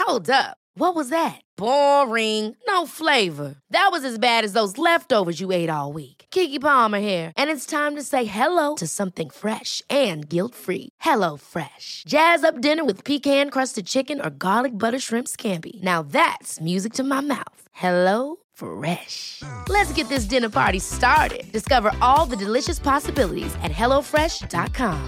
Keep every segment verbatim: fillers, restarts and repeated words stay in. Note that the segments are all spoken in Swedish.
Hold up. What was that? Boring. No flavor. That was as bad as those leftovers you ate all week. Keke Palmer here, and it's time to say hello to something fresh and guilt-free. Hello Fresh. Jazz up dinner with pecan-crusted chicken or garlic butter shrimp scampi. Now that's music to my mouth. Hello Fresh. Let's get this dinner party started. Discover all the delicious possibilities at hello fresh dot com.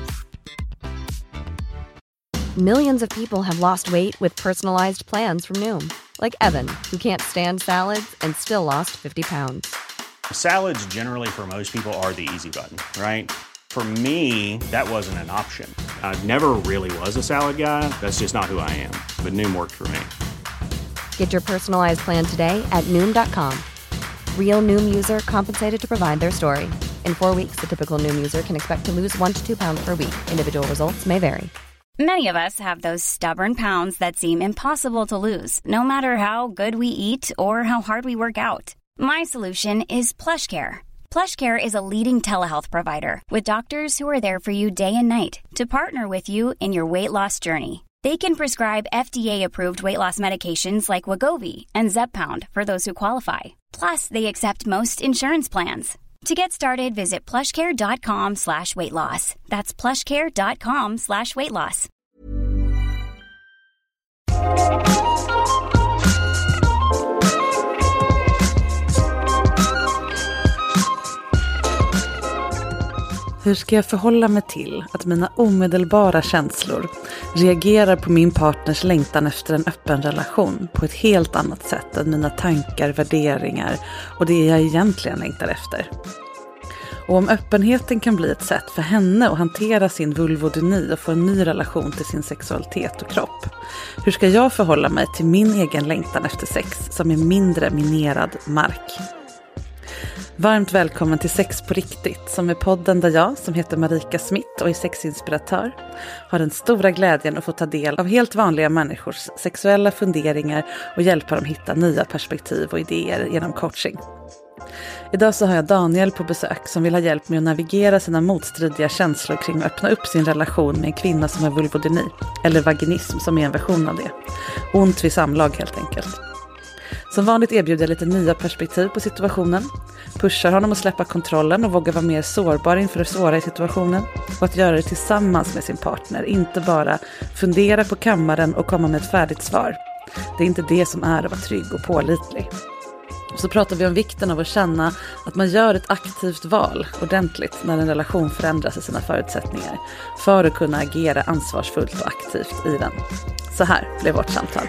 Millions of people have lost weight with personalized plans from Noom. Like Evan, who can't stand salads and still lost fifty pounds. Salads generally for most people are the easy button, right? For me, that wasn't an option. I never really was a salad guy. That's just not who I am. But Noom worked for me. Get your personalized plan today at Noom dot com. Real Noom user compensated to provide their story. In four weeks, the typical Noom user can expect to lose one to two pounds per week. Individual results may vary. Many of us have those stubborn pounds that seem impossible to lose, no matter how good we eat or how hard we work out. My solution is PlushCare. PlushCare is a leading telehealth provider with doctors who are there for you day and night to partner with you in your weight loss journey. They can prescribe F D A-approved weight loss medications like Wegovy and Zepbound for those who qualify. Plus, they accept most insurance plans. To get started, visit plushcare.com slash weight loss. That's plushcare.com slash weight loss. Hur ska jag förhålla mig till att mina omedelbara känslor reagerar på min partners längtan efter en öppen relation på ett helt annat sätt än mina tankar, värderingar och det jag egentligen längtar efter? Och om öppenheten kan bli ett sätt för henne att hantera sin vulvodyni och få en ny relation till sin sexualitet och kropp, hur ska jag förhålla mig till min egen längtan efter sex som är mindre minerad mark? Varmt välkommen till Sex på riktigt, som är podden där jag, som heter Marika Smith och är sexinspiratör, har den stora glädjen att få ta del av helt vanliga människors sexuella funderingar och hjälpa dem hitta nya perspektiv och idéer genom coaching. Idag så har jag Daniel på besök som vill ha hjälp med att navigera sina motstridiga känslor kring att öppna upp sin relation med en kvinna som har vulvodyni, eller vaginism som är en version av det. Ont vid samlag helt enkelt. Som vanligt erbjuder jag lite nya perspektiv på situationen, pushar honom att släppa kontrollen och våga vara mer sårbar inför det svåra i situationen och att göra det tillsammans med sin partner, inte bara fundera på kammaren och komma med ett färdigt svar. Det är inte det som är att vara trygg och pålitlig. Och så pratar vi om vikten av att känna att man gör ett aktivt val ordentligt när en relation förändras i sina förutsättningar för att kunna agera ansvarsfullt och aktivt i den. Så här blev vårt samtal.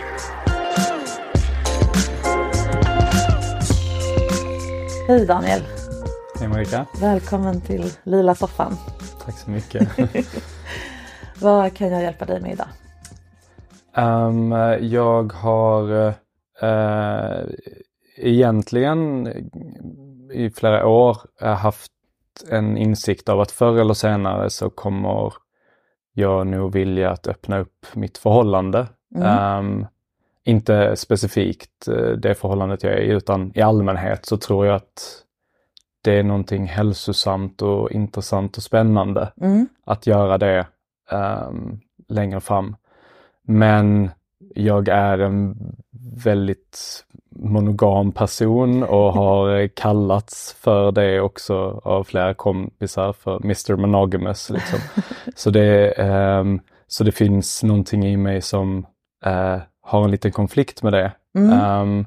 Hej Daniel. Hej Marika. Välkommen till Lila soffan. Tack så mycket. Vad kan jag hjälpa dig med idag? Um, jag har uh, egentligen i flera år haft en insikt av att förr eller senare så kommer jag nog vilja att öppna upp mitt förhållande. Mm. Um, Inte specifikt det förhållandet jag är i, utan i allmänhet så tror jag att det är någonting hälsosamt och intressant och spännande mm. att göra det um, längre fram. Men jag är en väldigt monogam person och har kallats för det också av flera kompisar för mister Monogamous. Liksom. så, det, um, så det finns någonting i mig som uh, har en liten konflikt med det. Mm. Um,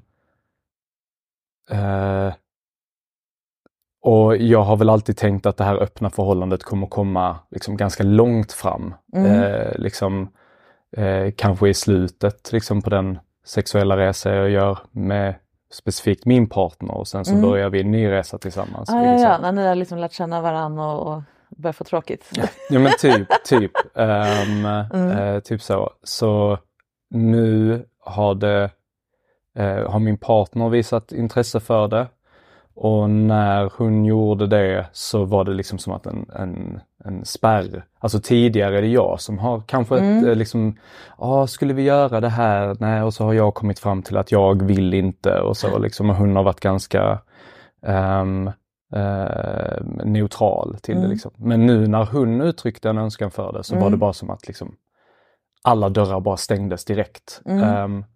uh, och jag har väl alltid tänkt att det här öppna förhållandet kommer komma liksom ganska långt fram. Mm. Uh, liksom, uh, kanske i slutet liksom, på den sexuella resa jag gör med specifikt min partner. Och sen så mm. börjar vi en ny resa tillsammans. Ah, ja, ja, när ni har liksom lärt känna varandra och, och börjar få tråkigt. ja, men typ. typ, um, mm. uh, typ så. Så nu har, det, eh, har min partner visat intresse för det. Och när hon gjorde det så var det liksom som att en, en, en spärr. Alltså tidigare är det jag som har kanske mm. ett, liksom, ah, skulle vi göra det här? Nej, och så har jag kommit fram till att jag vill inte. Och så liksom, och hon har varit ganska um, uh, neutral till mm. det. Liksom. Men nu när hon uttryckte en önskan för det så mm. var det bara som att liksom, alla dörrar bara stängdes direkt. Mm. Um,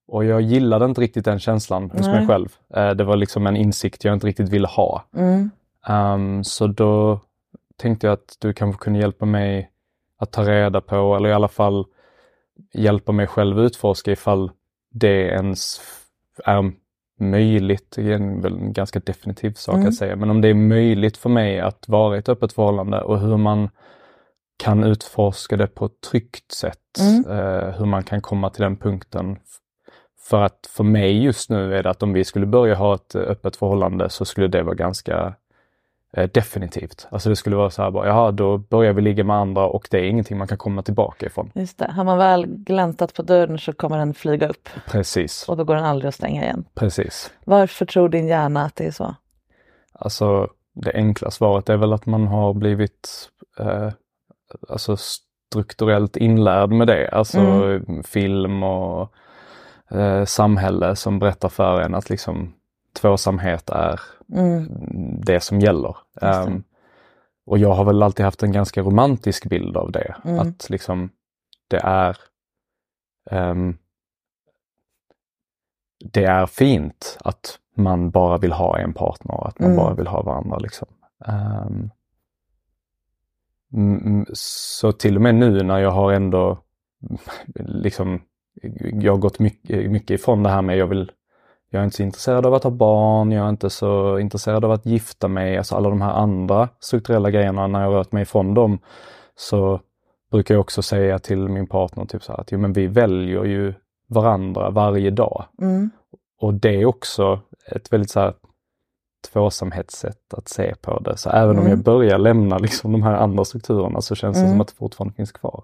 Och jag gillade inte riktigt den känslan hos Nej. mig själv. Uh, det var liksom en insikt jag inte riktigt ville ha. Mm. Um, så då tänkte jag att du kanske kunde hjälpa mig att ta reda på, eller i alla fall hjälpa mig själv utforska ifall det ens är möjligt. Det är en, väl en ganska definitiv sak Mm. att säga. Men om det är möjligt för mig att vara i ett öppet förhållande och hur man kan utforska det på ett tryggt sätt. Mm. Uh, hur man kan komma till den punkten. För att för mig just nu är det att om vi skulle börja ha ett öppet förhållande så skulle det vara ganska eh, definitivt. Alltså det skulle vara så här bara, jaha, då börjar vi ligga med andra och det är ingenting man kan komma tillbaka ifrån. Just det. Har man väl gläntat på dörren så kommer den flyga upp. Precis. Och då går den aldrig att stänga igen. Precis. Varför tror din hjärna att det är så? Alltså det enkla svaret är väl att man har blivit eh, alltså strukturellt inlärd med det. Alltså mm. film och eh, samhälle som berättar för en att liksom tvåsamhet är mm. det som gäller. Um, och jag har väl alltid haft en ganska romantisk bild av det. Mm. Att liksom det är um, det är fint att man bara vill ha en partner, att man mm. bara vill ha varandra liksom. Um, så till och med nu när jag har ändå liksom jag har gått mycket, mycket ifrån det här med jag vill jag är inte så intresserad av att ha barn, jag är inte så intresserad av att gifta mig, alltså alla de här andra strukturella grejerna, när jag rört mig ifrån dem så brukar jag också säga till min partner typ så här att jo, men vi väljer ju varandra varje dag. Mm. Och det är också ett väldigt så här tvåsamhetssätt att se på det. Så även mm. om jag börjar lämna liksom de här andra strukturerna så känns mm. det som att det fortfarande finns kvar.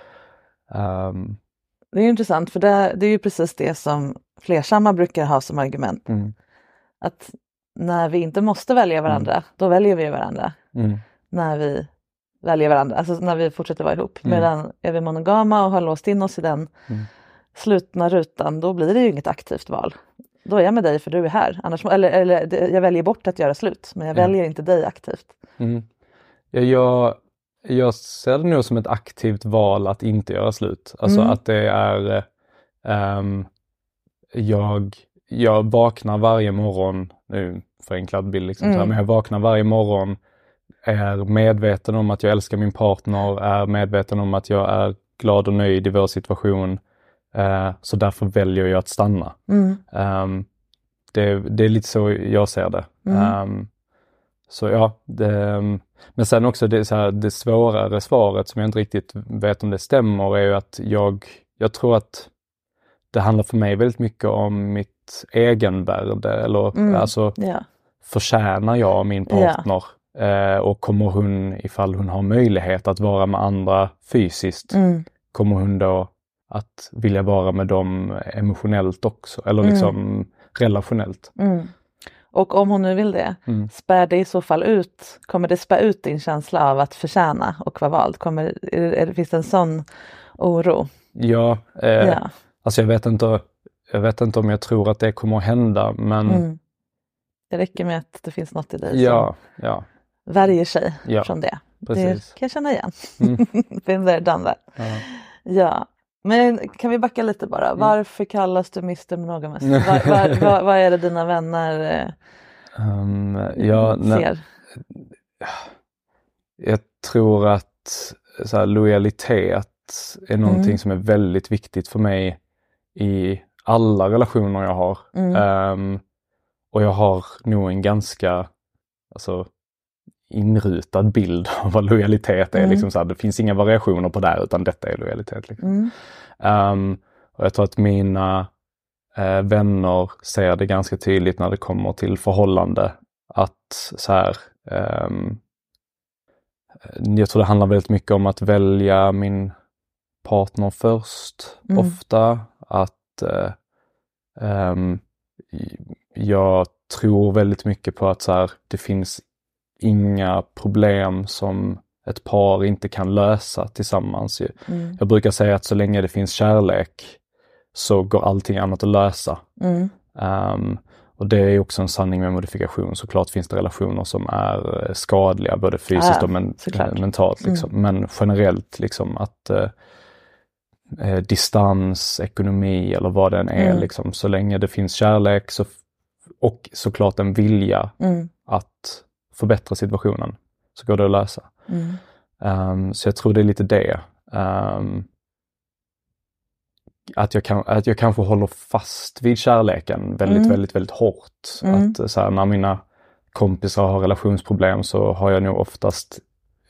Um, det är intressant för det, det är ju precis det som flersamma brukar ha som argument. Mm. Att när vi inte måste välja varandra, mm. då väljer vi varandra. Mm. När vi väljer varandra, alltså när vi fortsätter vara ihop. Mm. Medan är vi monogama och har låst in oss i den mm. slutna rutan, då blir det ju inget aktivt val. Då är jag med dig för du är här. Annars, eller, eller jag väljer bort att göra slut, men jag ja. väljer inte dig aktivt. Mm. Ja, jag, jag ser det nog som ett aktivt val att inte göra slut. Alltså mm. att det är um, jag, jag vaknar varje morgon, nu förenklad bild liksom, mm. så här, men jag vaknar varje morgon, är medveten om att jag älskar min partner, är medveten om att jag är glad och nöjd i vår situation. Uh, så därför väljer jag att stanna. Mm. Um, det, det är lite så jag ser det. Mm. Um, så ja, det, um, men sen också det, så här, det svårare svaret som jag inte riktigt vet om det stämmer är ju att jag, jag tror att det handlar för mig väldigt mycket om mitt egenvärde. Eller mm. alltså, yeah. förtjänar jag min partner? Yeah. Uh, och kommer hon, ifall hon har möjlighet att vara med andra fysiskt, mm. kommer hon då att vilja vara med dem emotionellt också, eller liksom mm. relationellt. Mm. Och om hon nu vill det, mm. spär det i så fall ut, kommer det spä ut din känsla av att förtjäna och vara vald? Kommer, är, är, finns det en sån oro? Ja, eh, ja. Alltså jag vet, inte, jag vet inte om jag tror att det kommer att hända, men... Mm. Det räcker med att det finns något i dig ja, som ja. värjer sig ja, från det. Precis. Det kan jag känna igen. Mm. Finns det done that. Ja. ja. Men kan vi backa lite bara? Mm. Varför kallas du mister Monogamous? Var, var, var, vad är det dina vänner um, ja, ser? Nej, jag tror att så här, lojalitet är någonting mm. som är väldigt viktigt för mig i alla relationer jag har. Mm. Um, och jag har nog en ganska alltså, inrutad bild av vad lojalitet är. Mm. Liksom så här, det finns inga variationer på det här, utan detta är lojalitet. Liksom. Mm. Um, och jag tror att mina uh, vänner ser det ganska tydligt när det kommer till förhållande. Att så här, um, jag tror det handlar väldigt mycket om att välja min partner först. Mm. Ofta. Att uh, um, jag tror väldigt mycket på att så här, det finns inga problem som ett par inte kan lösa tillsammans. Mm. Jag brukar säga att så länge det finns kärlek så går allting annat att lösa. Mm. Um, och det är också en sanning med modifikation. Såklart finns det relationer som är skadliga både fysiskt ah, och men- mentalt. Liksom. Mm. Men generellt liksom att uh, eh, distans, ekonomi eller vad den är. Mm. Liksom. Så länge det finns kärlek så, och såklart en vilja mm. att förbättra situationen så går det att lösa. Mm. Um, så jag tror det är lite det. Um, att, jag kan, att jag kanske håller fast vid kärleken väldigt, Mm. väldigt, väldigt hårt. Mm. Att så här, när mina kompisar har relationsproblem så har jag nog oftast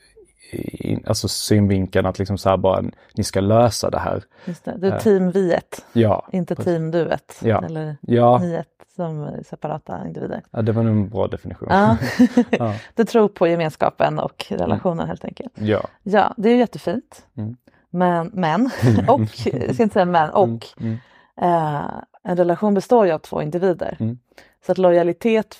i, alltså synvinkeln att liksom så här bara, ni ska lösa det här. Just det. Du är team viet, Ja. inte team duet. Ja. Eller Ja. niet som separata individer. Ja, det var nog en bra definition. Ja. Ja. Du tror på gemenskapen och relationen helt enkelt. Ja. Ja, det är ju jättefint. Mm. Men, men, och, jag ska inte säga men, och Mm. eh, en relation består ju av två individer. Mm. Så att lojalitet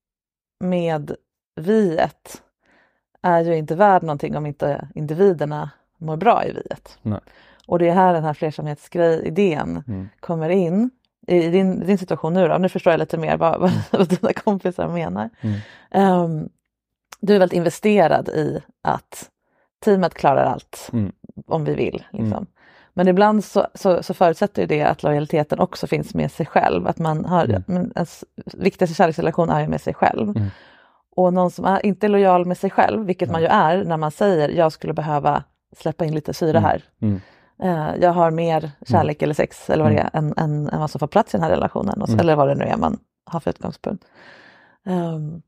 med viet är ju inte värd någonting om inte individerna mår bra i viet. Nej. Och det är här den här flersamhetsgrej-idén Mm. kommer in. I din, din situation nu då, nu förstår jag lite mer vad, vad, vad dina kompisar menar. Mm. Um, du är väldigt investerad i att teamet klarar allt Mm. om vi vill. Liksom. Mm. Men ibland så, så, så förutsätter ju det att lojaliteten också finns med sig själv. Att man har, Mm. men ens viktigaste kärleksrelation är ju med sig själv. Mm. Och någon som är inte är lojal med sig själv, vilket Mm. man ju är när man säger jag skulle behöva släppa in lite syre Mm. här. Mm. Uh, jag har mer kärlek eller sex eller vad det Mm. är än, än, än vad som får plats i den här relationen. Och så, Mm. eller vad det nu är man har för utgångspunkt. Um,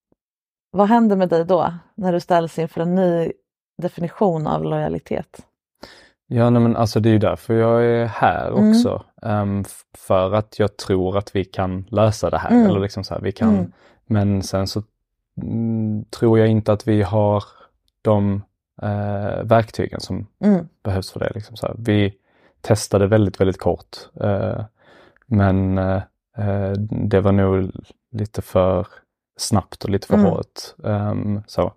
vad händer med dig då när du ställs inför en ny definition av lojalitet? Ja, nej, men alltså det är ju därför jag är här Mm. också. Um, för att jag tror att vi kan lösa det här. Mm. Eller liksom så här, vi kan, Mm. men sen så mm, tror jag inte att vi har de eh, verktygen som Mm. behövs för det. Liksom så här. Vi testade väldigt, väldigt kort. Eh, men eh, det var nog lite för snabbt och lite för Mm. hårt. Um, så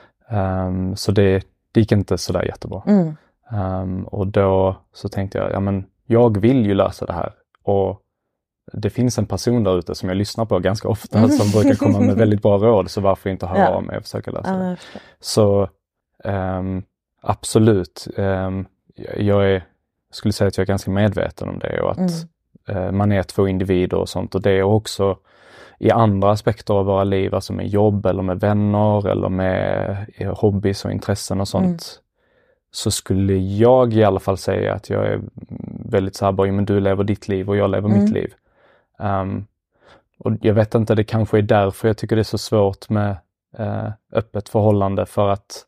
um, så det, det gick inte så där jättebra. Mm. Um, och då så tänkte jag, ja men jag vill ju lösa det här. Och det finns en person där ute som jag lyssnar på ganska ofta Mm. som brukar komma med väldigt bra råd, så varför inte höra Ja. av mig och försöka lösa Ja, det. jag förstår. Så um, absolut, um, jag är, skulle säga att jag är ganska medveten om det och att Mm. uh, man är två individer och sånt, och det är också i andra aspekter av våra liv, alltså med jobb eller med vänner eller med eh, hobbys och intressen och sånt. Mm. Så skulle jag i alla fall säga att jag är väldigt så här, bara, men du lever ditt liv och jag lever Mm. mitt liv. Um, och jag vet inte, det kanske är därför jag tycker det är så svårt med uh, öppet förhållande, för att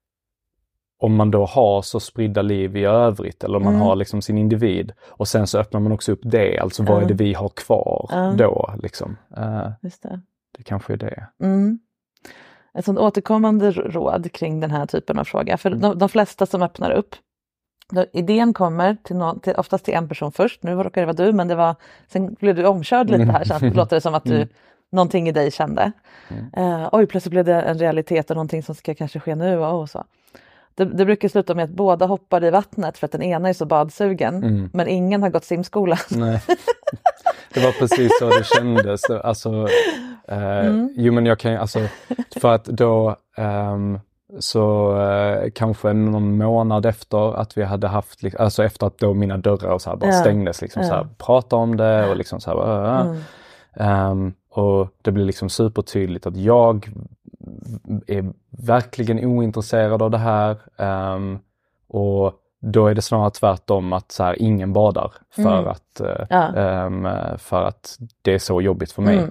om man då har så spridda liv i övrigt, eller om man Mm. har liksom sin individ, och sen så öppnar man också upp det, alltså vad Ja. är det vi har kvar Ja. då liksom. Uh, Just det. det kanske är det. Mm. Ett sånt återkommande råd kring den här typen av fråga. För Mm. de, de flesta som öppnar upp, då, idén kommer till, någon, till oftast till en person först. Nu råkar det vara du, men det var, sen blev du omkörd lite här, så att det låter det som att du, Mm. någonting i dig kände. Mm. Eh, oj, plötsligt blev det en realitet och någonting som ska kanske ske nu. Och så. Det, det brukar sluta med att båda hoppar i vattnet för att den ena är så badsugen, Mm. men ingen har gått simskola. Nej, det var precis så det kändes. Alltså, eh, Mm. jo men jag kan ju, alltså, för att då ehm, så eh, kanske någon månad efter att vi hade haft, liksom, alltså efter att då mina dörrar och så här bara Ja. stängdes, liksom Ja. så här, prata om det och liksom så här, äh, Mm. Ehm, och det blir liksom supertydligt att jag är verkligen ointresserad av det här, ehm, och då är det snarare tvärtom, att så här, ingen badar för, Mm. att, eh, Ja. ehm, för att det är så jobbigt för mig. Mm.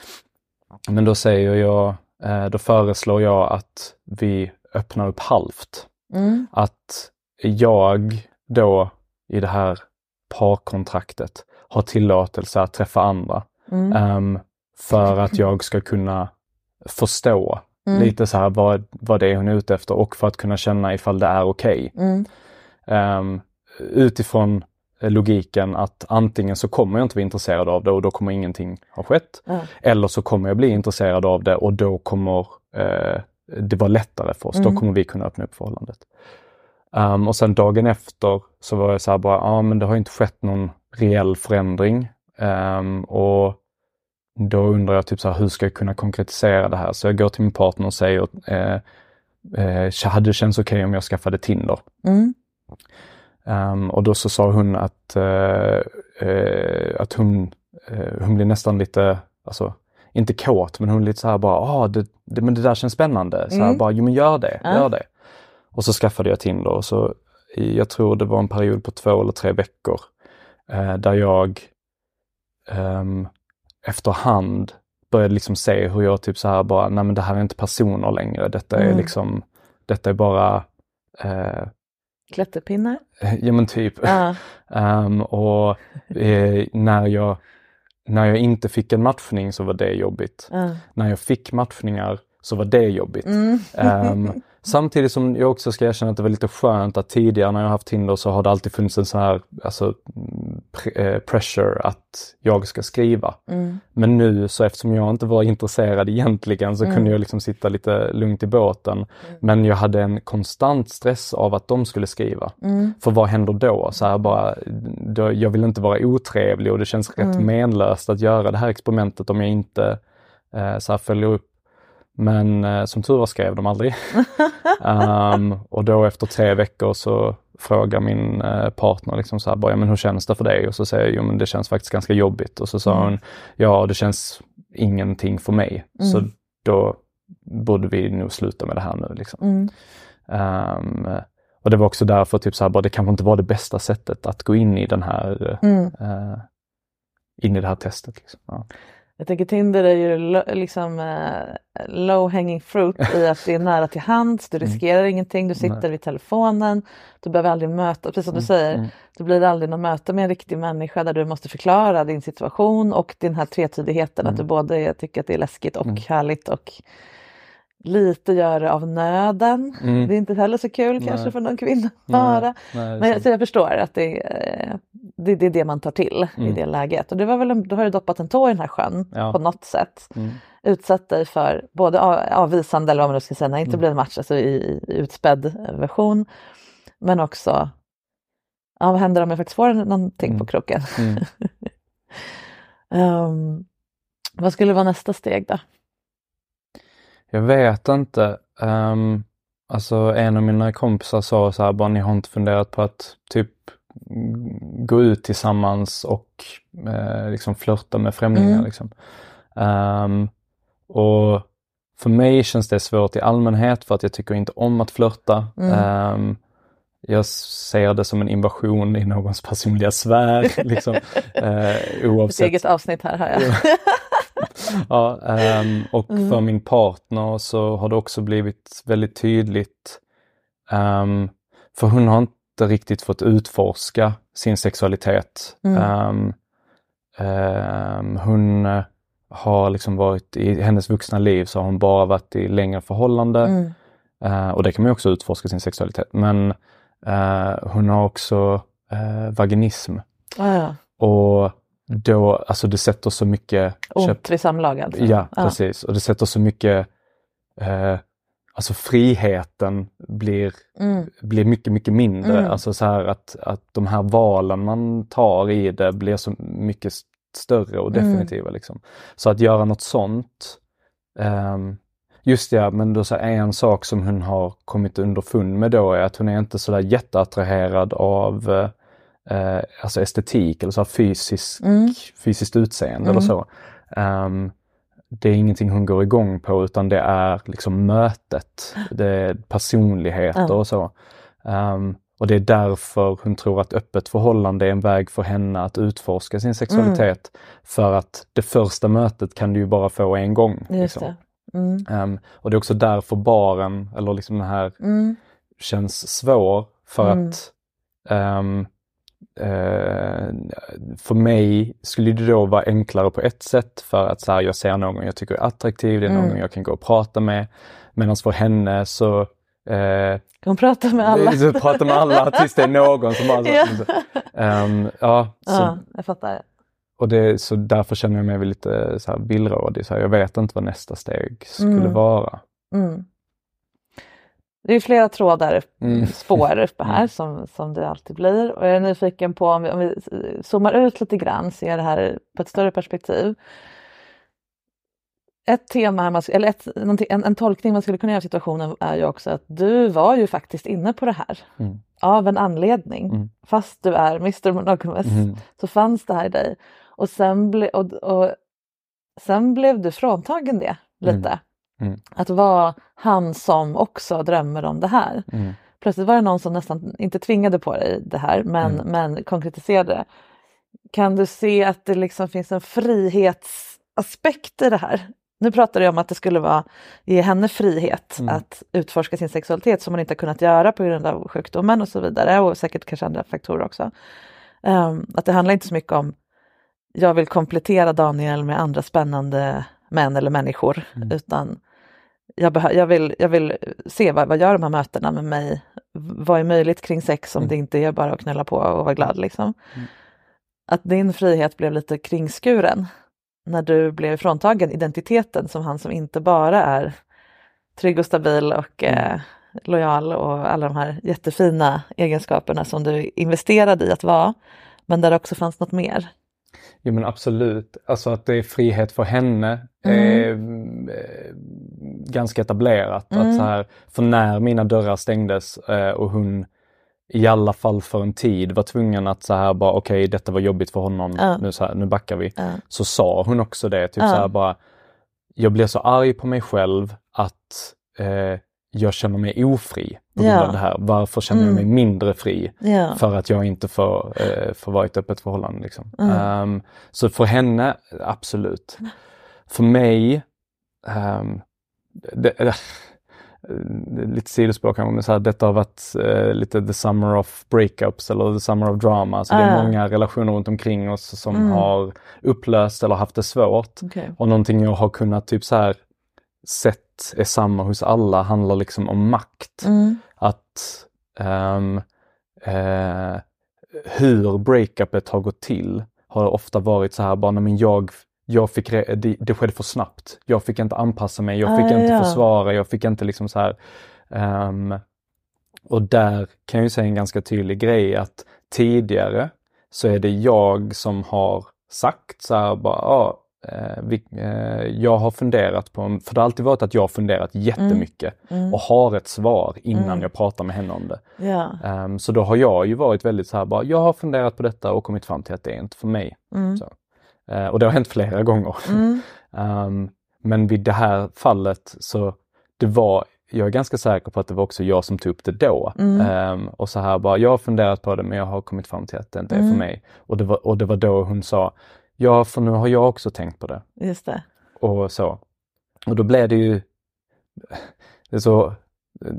Men då säger jag, eh, då föreslår jag att vi öppnar upp halvt. Mm. Att jag då i det här parkontraktet har tillåtelse att träffa andra. Mm. Ehm, för att jag ska kunna förstå Mm. lite så här vad, vad det är hon är ute efter, och för att kunna känna ifall det är okej. Mm. Ehm, utifrån logiken att antingen så kommer jag inte vara intresserad av det och då kommer ingenting ha skett. Ja. Eller så kommer jag bli intresserad av det och då kommer eh, det vara lättare för oss. Mm. Då kommer vi kunna öppna upp förhållandet. Um, och sen dagen efter så var jag så här bara, ja ah, men det har inte skett någon reell förändring. Um, och då undrar jag typ så här, hur ska jag kunna konkretisera det här? Så jag går till min partner och säger, eh, eh, hade det känts okej okay om jag skaffade Tinder? Mm. Um, och då så sa hon att, uh, uh, att hon, uh, hon blir nästan lite, alltså inte kåt, men hon är lite så här bara, ah, det, det, men det där känns spännande. Så här, mm. bara, jo men gör det, ja. gör det. Och så skaffade jag Tinder och så, jag tror det var en period på två eller tre veckor uh, där jag um, efterhand började liksom se hur jag typ så här bara, nej men det här är inte personer längre, detta mm. är liksom, detta är bara uh, klätterpinnar? Ja men typ. Uh. um, och eh, när jag när jag inte fick en matchning så var det jobbigt. Uh. När jag fick matchningar så var det jobbigt. Mm. um, samtidigt som jag också ska erkänna att det var lite skönt att tidigare när jag haft Tinder så har det alltid funnits en sån här alltså, pre- pressure att jag ska skriva. Mm. Men nu så eftersom jag inte var intresserad egentligen så mm. kunde jag liksom sitta lite lugnt i båten. Mm. Men jag hade en konstant stress av att de skulle skriva. Mm. För vad händer då? Så här bara, då? Jag vill inte vara otrevlig och det känns rätt mm. menlöst att göra det här experimentet om jag inte eh, så här följer upp. Men eh, som tur var skrev de aldrig. um, och då efter tre veckor så frågar min eh, partner liksom så här, bara, ja, men hur känns det för dig? Och så säger jag, jo men det känns faktiskt ganska jobbigt. Och så sa mm. hon, ja det känns ingenting för mig. Mm. Så då borde vi nog sluta med det här nu liksom. Mm. Um, och det var också därför typ så här, bara, det kanske inte var det bästa sättet att gå in i den här mm. uh, in i det här testet liksom. Ja. Jag tänker Tinder är ju lo, liksom uh, low hanging fruit i att det är nära till hands, du riskerar mm. ingenting, du sitter Nej. vid telefonen, du behöver aldrig möta, precis som mm. du säger, mm. det blir aldrig något möte med en riktig människa där du måste förklara din situation och den här tvetydigheten, mm. att du både tycker att det är läskigt och mm. härligt och lite gör det av nöden. Mm. Det är inte heller så kul Nej. kanske för någon kvinna att höra. Men jag, så jag förstår att det, det, det är det man tar till mm. i det läget. Och det var väl en, då har du doppat en tå i den här sjön ja. på något sätt. Mm. Utsatt dig för både avvisande eller vad man nu ska säga, när inte mm. blir en match alltså i, i utspädd version. Men också, ja, vad händer om jag faktiskt får någonting mm. på kroken? Mm. um, vad skulle vara nästa steg då? Jag vet inte. Um, alltså en av mina kompisar sa så här, bara ni har inte funderat på att typ gå ut tillsammans och eh, liksom flirta med främlingar mm. liksom. Um, och för mig känns det svårt i allmänhet för att jag tycker inte om att flirta. Mm. Um, jag ser det som en invasion i någons personliga sfär. liksom. uh, oavsett. Ett eget avsnitt här har jag. Ja, um, och mm. för min partner så har det också blivit väldigt tydligt. Um, för hon har inte riktigt fått utforska sin sexualitet. Mm. Um, um, hon har liksom varit i hennes vuxna liv så har hon bara varit i längre förhållande. Mm. Uh, och det kan man ju också utforska sin sexualitet. Men uh, hon har också uh, vaginism. Ah, ja. Och då, alltså det sätter så mycket... Ont vid samlag alltså. Ja, ah. precis. Och det sätter så mycket... Uh, alltså friheten blir, mm. blir mycket, mycket mindre. Mm. Alltså så här att, att de här valen man tar i det blir så mycket större och definitiva. Mm. Liksom. Så att göra något sånt... Um, just det, men då så är en sak som hon har kommit underfund med då är att hon är inte så där jätteattraherad av eh, alltså estetik eller så här fysisk, mm. fysiskt utseende mm. eller så. Um, det är ingenting hon går igång på utan det är liksom mötet, det är personligheter mm. och så. Um, och det är därför hon tror att öppet förhållande är en väg för henne att utforska sin sexualitet. Mm. För att det första mötet kan du ju bara få en gång. Just liksom. det. Mm. Um, och det är också därför baren eller liksom den här mm. känns svår för mm. att um, uh, för mig skulle det då vara enklare på ett sätt för att så här, jag ser någon jag tycker är attraktiv, det är någon mm. jag kan gå och prata med, medan för henne så uh, kan hon prata med alla så prata med alla tills det är någon som bara ja. um, ja, så, ja, jag fattar. Och det, så därför känner jag mig lite så här villrådig. Så här, jag vet inte vad nästa steg skulle mm. vara. Mm. Det är flera trådar, mm. spår uppe här mm. som, som det alltid blir. Och jag är nyfiken på om vi, om vi zoomar ut lite grann, ser det här på ett större perspektiv. ett tema här, man, eller ett, en, en tolkning man skulle kunna göra av situationen är ju också att du var ju faktiskt inne på det här. Mm. Av en anledning. Mm. Fast du är mister Monogamous mm. så fanns det här i dig. Och sen, ble, och, och, sen blev du fråntagen det lite. Mm. Mm. Att vara han som också drömmer om det här. Mm. Plötsligt var det någon som nästan inte tvingade på dig det här. Men, mm. men konkretiserade. Kan du se att det liksom finns en frihetsaspekt i det här? Nu pratar du om att det skulle vara ge henne frihet mm. att utforska sin sexualitet som hon inte har kunnat göra på grund av sjukdomen och så vidare. Och säkert kanske andra faktorer också. Um, att det handlar inte så mycket om jag vill komplettera Daniel med andra spännande män eller människor. Mm. Utan jag, behö- jag, vill, jag vill se vad, vad gör de här mötena med mig. Vad är möjligt kring sex om mm. det inte är bara att knulla på och vara glad liksom. Mm. Att din frihet blev lite kringskuren. När du blev fråntagen identiteten som han som inte bara är trygg och stabil och mm. eh, lojal och alla de här jättefina egenskaperna som du investerade i att vara. Men där också fanns något mer. Jo men absolut. Alltså att det är frihet för henne är mm. eh, ganska etablerat. Mm. Att så här, för när mina dörrar stängdes eh, och hon i alla fall för en tid var tvungen att så här bara okej okay, detta var jobbigt för honom, uh. nu, så här, nu backar vi. Uh. Så sa hon också det, typ uh. så här bara jag blev så arg på mig själv att eh, jag känner mig ofri på grund yeah. av det här. Varför känner mm. jag mig mindre fri? Yeah. För att jag inte får, eh, får vara i ett öppet förhållande. Liksom. Uh. Um, så för henne, absolut. Uh. För mig um, det, det, lite sidospår kanske, men så här, detta har varit eh, lite the summer of breakups eller the summer of drama. Så uh. det är många relationer runt omkring oss som mm. har upplöst eller haft det svårt. Okay. Och någonting jag har kunnat typ så här sett är samma hos alla handlar liksom om makt. Mm. Att um, eh, hur breakupet har gått till har ofta varit så här bara, men jag Jag fick, det, det skedde för snabbt. Jag fick inte anpassa mig. Jag fick ah, inte ja. försvara. Jag fick inte liksom så här. Um, och där kan jag ju säga en ganska tydlig grej. Att tidigare så är det jag som har sagt så här bara. Ah, eh, vi, eh, jag har funderat på. För det har alltid varit att jag har funderat jättemycket. Mm. Mm. Och har ett svar innan mm. jag pratar med henne om det. Yeah. Um, så då har jag ju varit väldigt så här bara. Jag har funderat på detta och kommit fram till att det är inte för mig. Mm. Så. Uh, och det har hänt flera gånger. Mm. um, men vid det här fallet så det var, jag är ganska säker på att det var också jag som tog upp det då. Mm. Um, och så här bara, jag har funderat på det men jag har kommit fram till att det inte är mm. för mig. Och det, var, och det var då hon sa, ja för nu har jag också tänkt på det. Just det. Och så. Och då blev det ju det är så uh,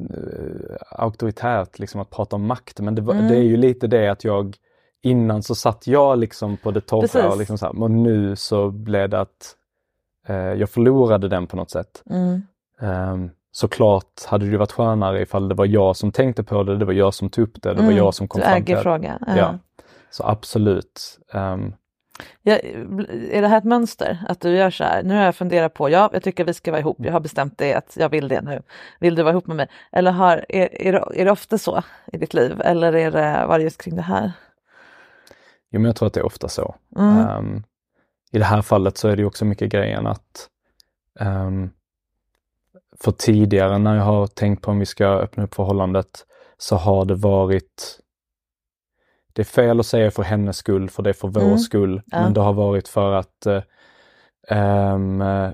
auktoritärt liksom att prata om makt. Men det, var, mm. det är ju lite det att jag innan så satt jag liksom på det torra och liksom så här, och nu så blev det att eh, jag förlorade den på något sätt. Mm. Um, såklart hade det varit skönare ifall det var jag som tänkte på det, det var jag som tog upp det, det var mm. jag som kom fram till det. Fråga. Ja. Ja. Så absolut. Um, ja, är det här ett mönster att du gör så här? Nu har jag funderat på, ja jag tycker vi ska vara ihop, jag har bestämt det att jag vill det nu. Vill du vara ihop med mig? Eller har, är, är, det, är det ofta så i ditt liv? Eller är det, var det just kring det här? Jo, men jag tror att det är ofta så. Mm. Um, I det här fallet så är det ju också mycket grejen att um, för tidigare när jag har tänkt på om vi ska öppna upp förhållandet så har det varit, det är fel att säga för hennes skull, för det är för vår mm. skull, ja. Men det har varit för att uh, um, uh,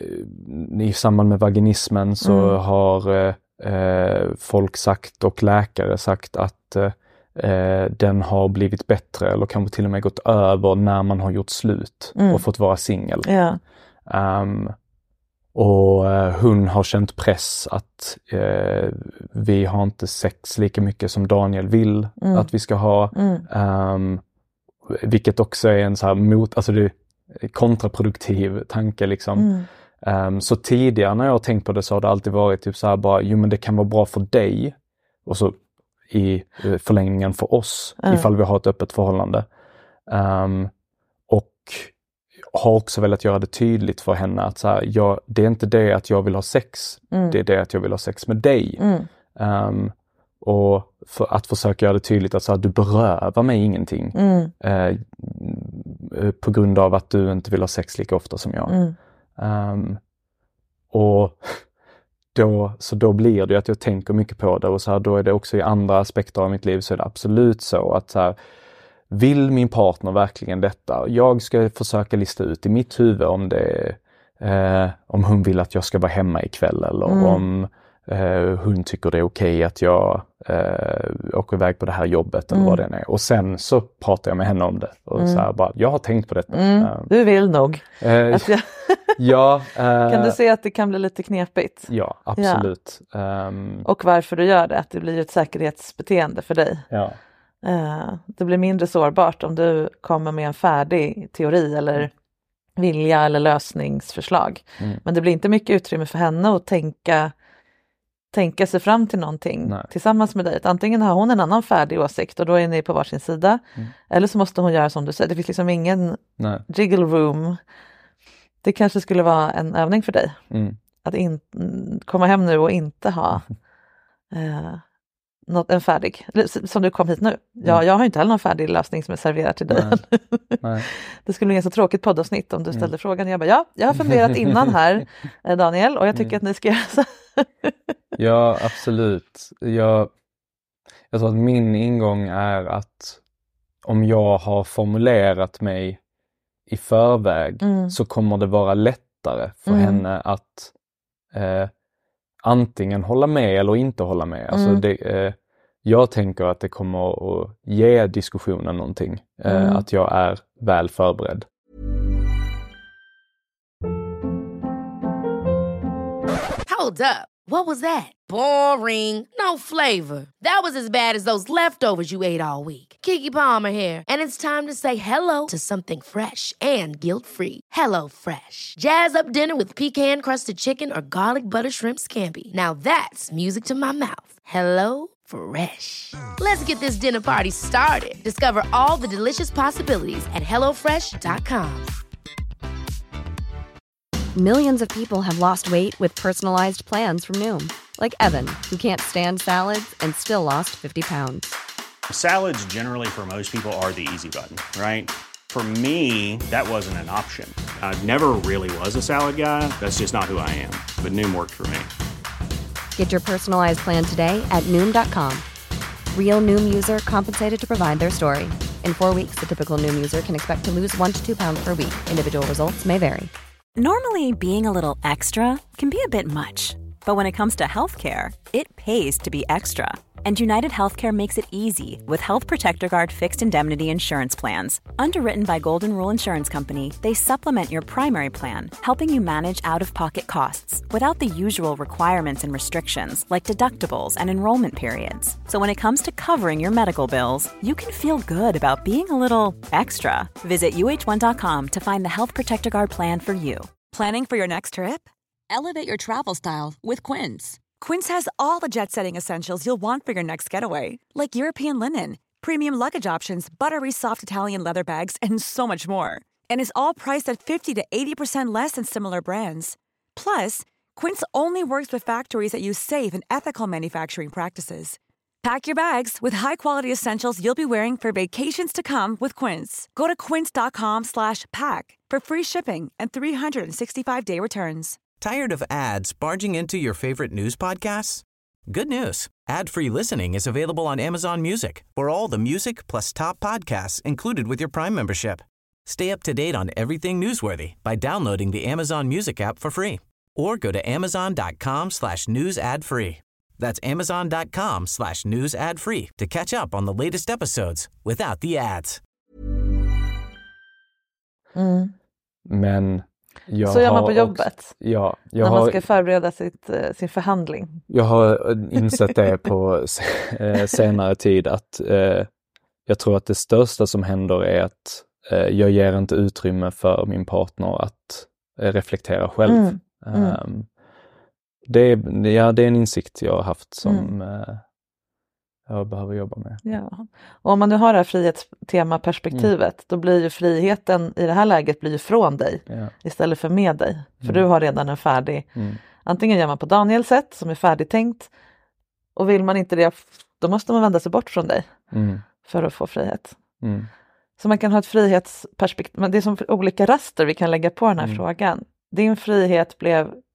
i samband med vaginismen så mm. har uh, uh, folk sagt och läkare sagt att uh, Eh, den har blivit bättre eller kanske till och med gått över när man har gjort slut mm. och fått vara singel. Ja. Um, och uh, hon har känt press att uh, vi har inte sex lika mycket som Daniel vill mm. att vi ska ha. Mm. Um, vilket också är en så här mot, alltså det är kontraproduktiv tanke liksom. Mm. Um, så tidigare när jag har tänkt på det så har det alltid varit typ så här bara, jo men det kan vara bra för dig. Och så i förlängningen för oss mm. ifall vi har ett öppet förhållande. Um, och har också velat göra det tydligt för henne att så här, jag, det är inte det att jag vill ha sex, mm. det är det att jag vill ha sex med dig. Mm. Um, och för att försöka göra det tydligt att så här, du berövar mig ingenting mm. uh, på grund av att du inte vill ha sex lika ofta som jag. Mm. Um, och då, så då blir det att jag tänker mycket på det, och så här, då är det också i andra aspekter av mitt liv så är det absolut så att så här, vill min partner verkligen detta? Jag ska försöka lista ut i mitt huvud om det eh, om hon vill att jag ska vara hemma ikväll, eller mm. om eh, hon tycker det är okej att jag eh, åker iväg på det här jobbet eller mm. vad det är. Och sen så pratar jag med henne om det. Och mm. så här bara, jag har tänkt på detta. Mm. Uh, du vill nog. Uh, att jag... ja, uh, kan du se att det kan bli lite knepigt? Ja, absolut. Ja. Um, och varför du gör det, att det blir ett säkerhetsbeteende för dig. Ja. Uh, det blir mindre sårbart om du kommer med en färdig teori eller mm. vilja eller lösningsförslag. Mm. Men det blir inte mycket utrymme för henne att tänka tänka sig fram till någonting Nej. tillsammans med dig. Antingen har hon en annan färdig åsikt och då är ni på varsin sida. Mm. Eller så måste hon göra som du säger. Det finns liksom ingen Nej. jiggle room. Det kanske skulle vara en övning för dig. Mm. Att in, komma hem nu och inte ha eh, något, en färdig. Som du kom hit nu. Jag, mm. jag har inte heller någon färdig lösning som är serverad till dig. Nej. Nej. Det skulle bli en så tråkigt poddavsnitt om du ställde mm. frågan. Jag bara, ja, jag har funderat innan här, Daniel. Och jag tycker mm. att ni ska göra så. Ja, absolut. Jag, jag tror att min ingång är att om jag har formulerat mig i förväg mm. så kommer det vara lättare för mm. henne att eh, antingen hålla med eller inte hålla med. Alltså mm. det, eh, jag tänker att det kommer att ge diskussionen någonting. Eh, mm. Att jag är väl förberedd. Hold up. What was that? Boring. No flavor. That was as bad as those leftovers you ate all week. Keke Palmer here, and it's time to say hello to something fresh and guilt-free. Hello Fresh. Jazz up dinner with pecan-crusted chicken or garlic butter shrimp scampi. Now that's music to my mouth. Hello Fresh. Let's get this dinner party started. Discover all the delicious possibilities at hello fresh dot com. Millions of people have lost weight with personalized plans from Noom. Like Evan, who can't stand salads and still lost fifty pounds. Salads generally for most people are the easy button, right? For me, that wasn't an option. I never really was a salad guy. That's just not who I am. But Noom worked for me. Get your personalized plan today at Noom dot com. Real Noom user compensated to provide their story. In four weeks, the typical Noom user can expect to lose one to two pounds per week. Individual results may vary. Normally, being a little extra can be a bit much, but when it comes to healthcare, it pays to be extra. And United Healthcare makes it easy with Health Protector Guard fixed indemnity insurance plans. Underwritten by Golden Rule Insurance Company, they supplement your primary plan, helping you manage out-of-pocket costs without the usual requirements and restrictions like deductibles and enrollment periods. So when it comes to covering your medical bills, you can feel good about being a little extra. Visit U H one dot com to find the Health Protector Guard plan for you. Planning for your next trip? Elevate your travel style with Quince. Quince has all the jet-setting essentials you'll want for your next getaway, like European linen, premium luggage options, buttery soft Italian leather bags, and so much more. And is all priced at fifty to eighty percent less than similar brands. Plus, Quince only works with factories that use safe and ethical manufacturing practices. Pack your bags with high-quality essentials you'll be wearing for vacations to come with Quince. Go to quince dot com slash pack for free shipping and three sixty-five day returns. Tired of ads barging into your favorite news podcasts? Good news. Ad-free listening is available on Amazon Music for all the music plus top podcasts included with your Prime membership. Stay up to date on everything newsworthy by downloading the Amazon Music app for free or go to amazon dot com slash news ad free. That's amazon dot com slash news ad free to catch up on the latest episodes without the ads. Mm. Men jag så gör man på jobbet. Också, ja, jag när har, man ska förbereda sitt, sin förhandling. Jag har insett det på senare tid att eh, jag tror att det största som händer är att eh, jag ger inte utrymme för min partner att eh, reflektera själv. Mm. Mm. Um, det, är, ja, det är en insikt jag har haft som mm. eh, jag behöver jobba med. Ja. Och om man nu har det här frihetstema-perspektivet, mm. då blir ju friheten i det här läget blir ju från dig ja. istället för med dig. För mm. du har redan en färdig, mm. antingen gör man på Daniels sätt som är färdigtänkt, och vill man inte det, då måste man vända sig bort från dig mm. för att få frihet. Mm. Så man kan ha ett frihetsperspektiv, men det är som olika raster vi kan lägga på den här mm. frågan. Din frihet blev